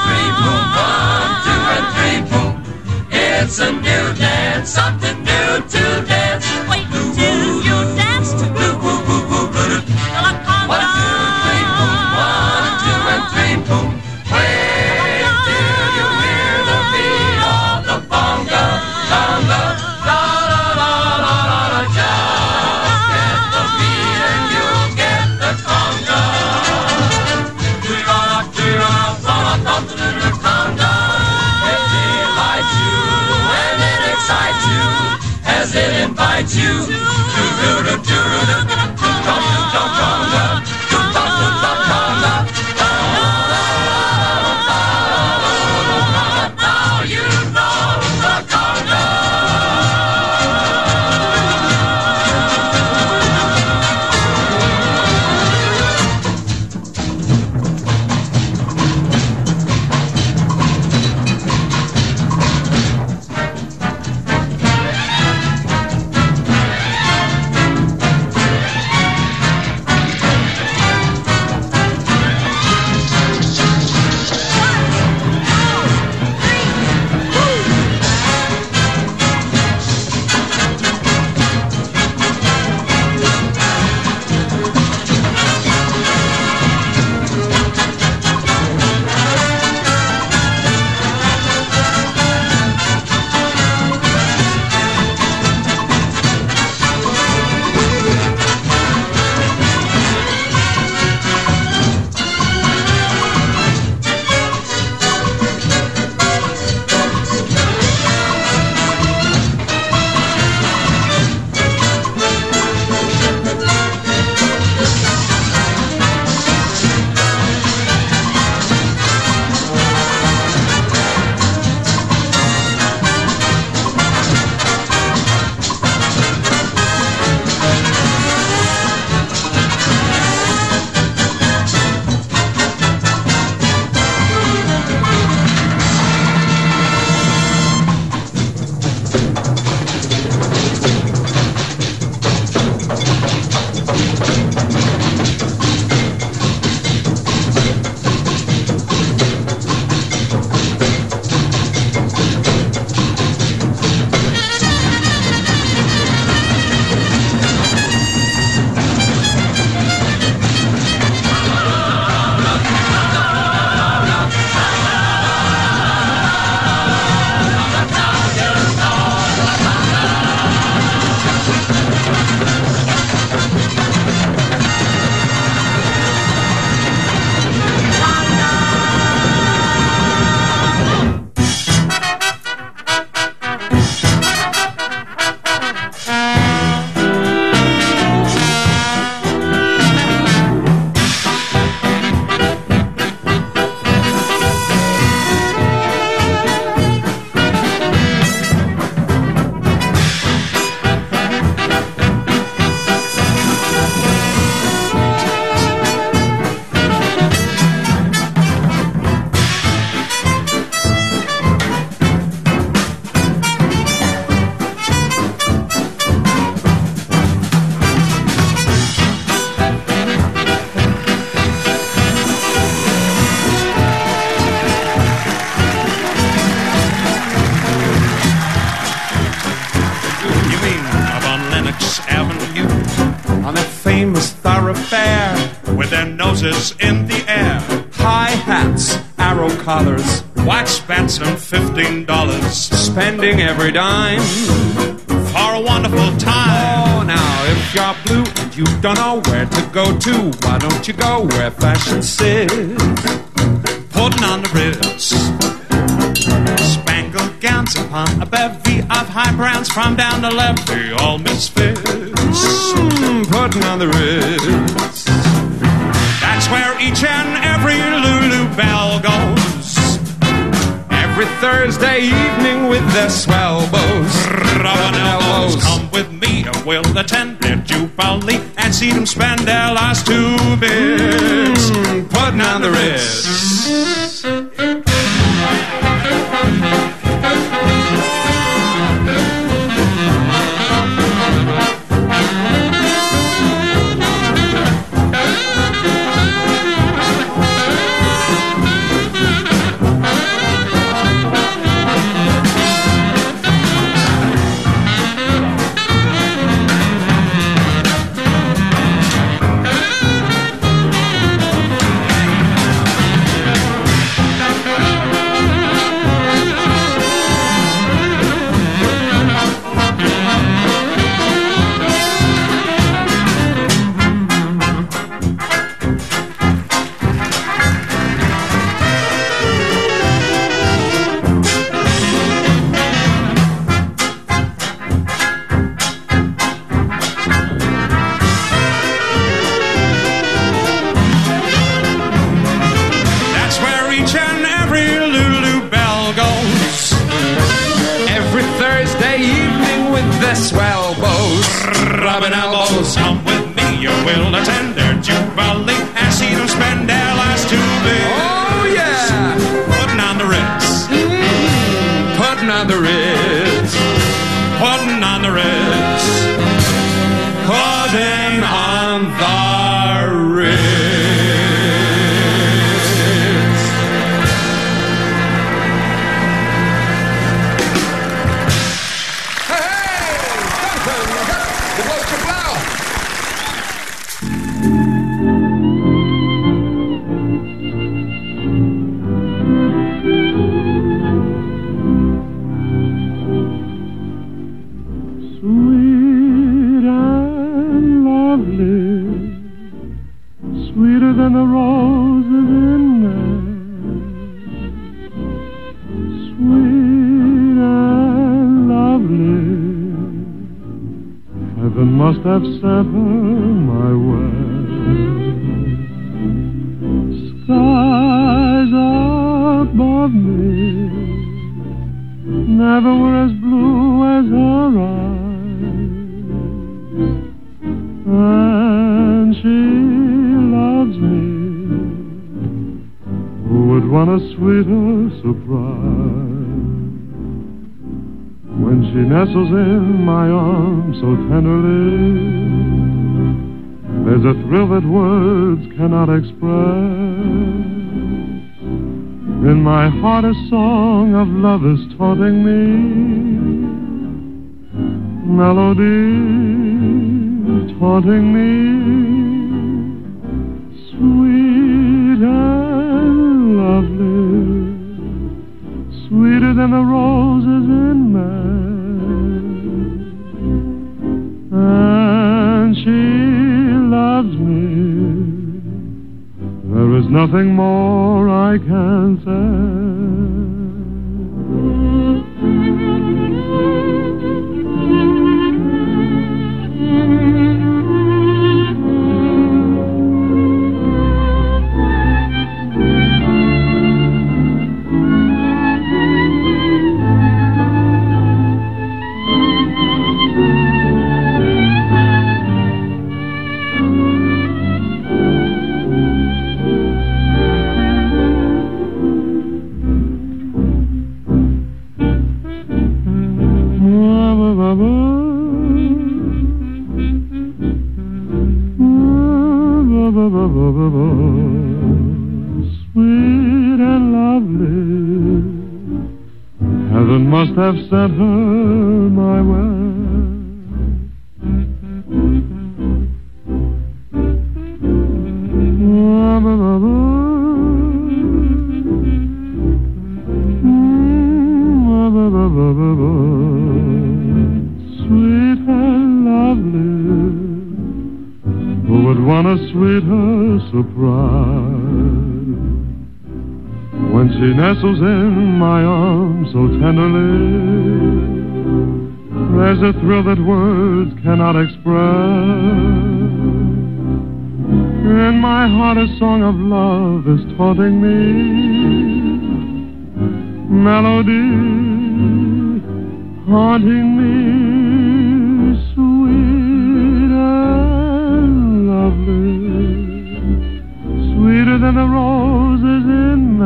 2, 3, boom. 1, 2, and 3, boom. It's a new dance, something new to dance. Wait till you dance to blue, woo, woo, woo, blue. 1, 2, 3, boom. 1, 2, and 3, boom. As it horses in the air, high hats, arrow collars, wax bats, and $15. Spending every dime for a wonderful time. Oh, now, if you're blue and you don't know where to go to, why don't you go where fashion sits? Putting on the Ritz, spangled gowns upon a bevy of high browns from down the levee, all misfits. Putting on the Ritz. That's where each and every Lulu Belle goes. Every Thursday evening with their swell bows, rubbing elbows. Come with me and we'll attend their Jubilee and see them spend their last 2 bits. Putting on the Ritz. Swell bows, rubbing elbows. Come with me, you will attend their Jubilee and see them spend their last 2 bits. Oh yeah, putting on the Ritz, putting on the Ritz, putting on the Ritz, putting on the Ritz. Must have sent her my way. Skies above me never were as blue as her eyes, and she loves me. Who would want a sweeter surprise? When she nestles in my arms so tenderly, there's a thrill that words cannot express. In my heart a song of love is taunting me, melody taunting me, sweet and lovely, sweeter than the roses in May. And she loves me. There is nothing more I can say. Sweet and lovely, heaven must have sent her my way. one a sweeter surprise when she nestles in my arms so tenderly. There's a thrill that words cannot express. In my heart a song of love is taunting me. Melody haunting me, sweet and lovely, sweeter than the roses in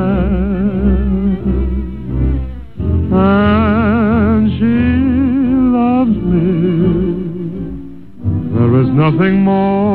May. And she loves me. There is nothing more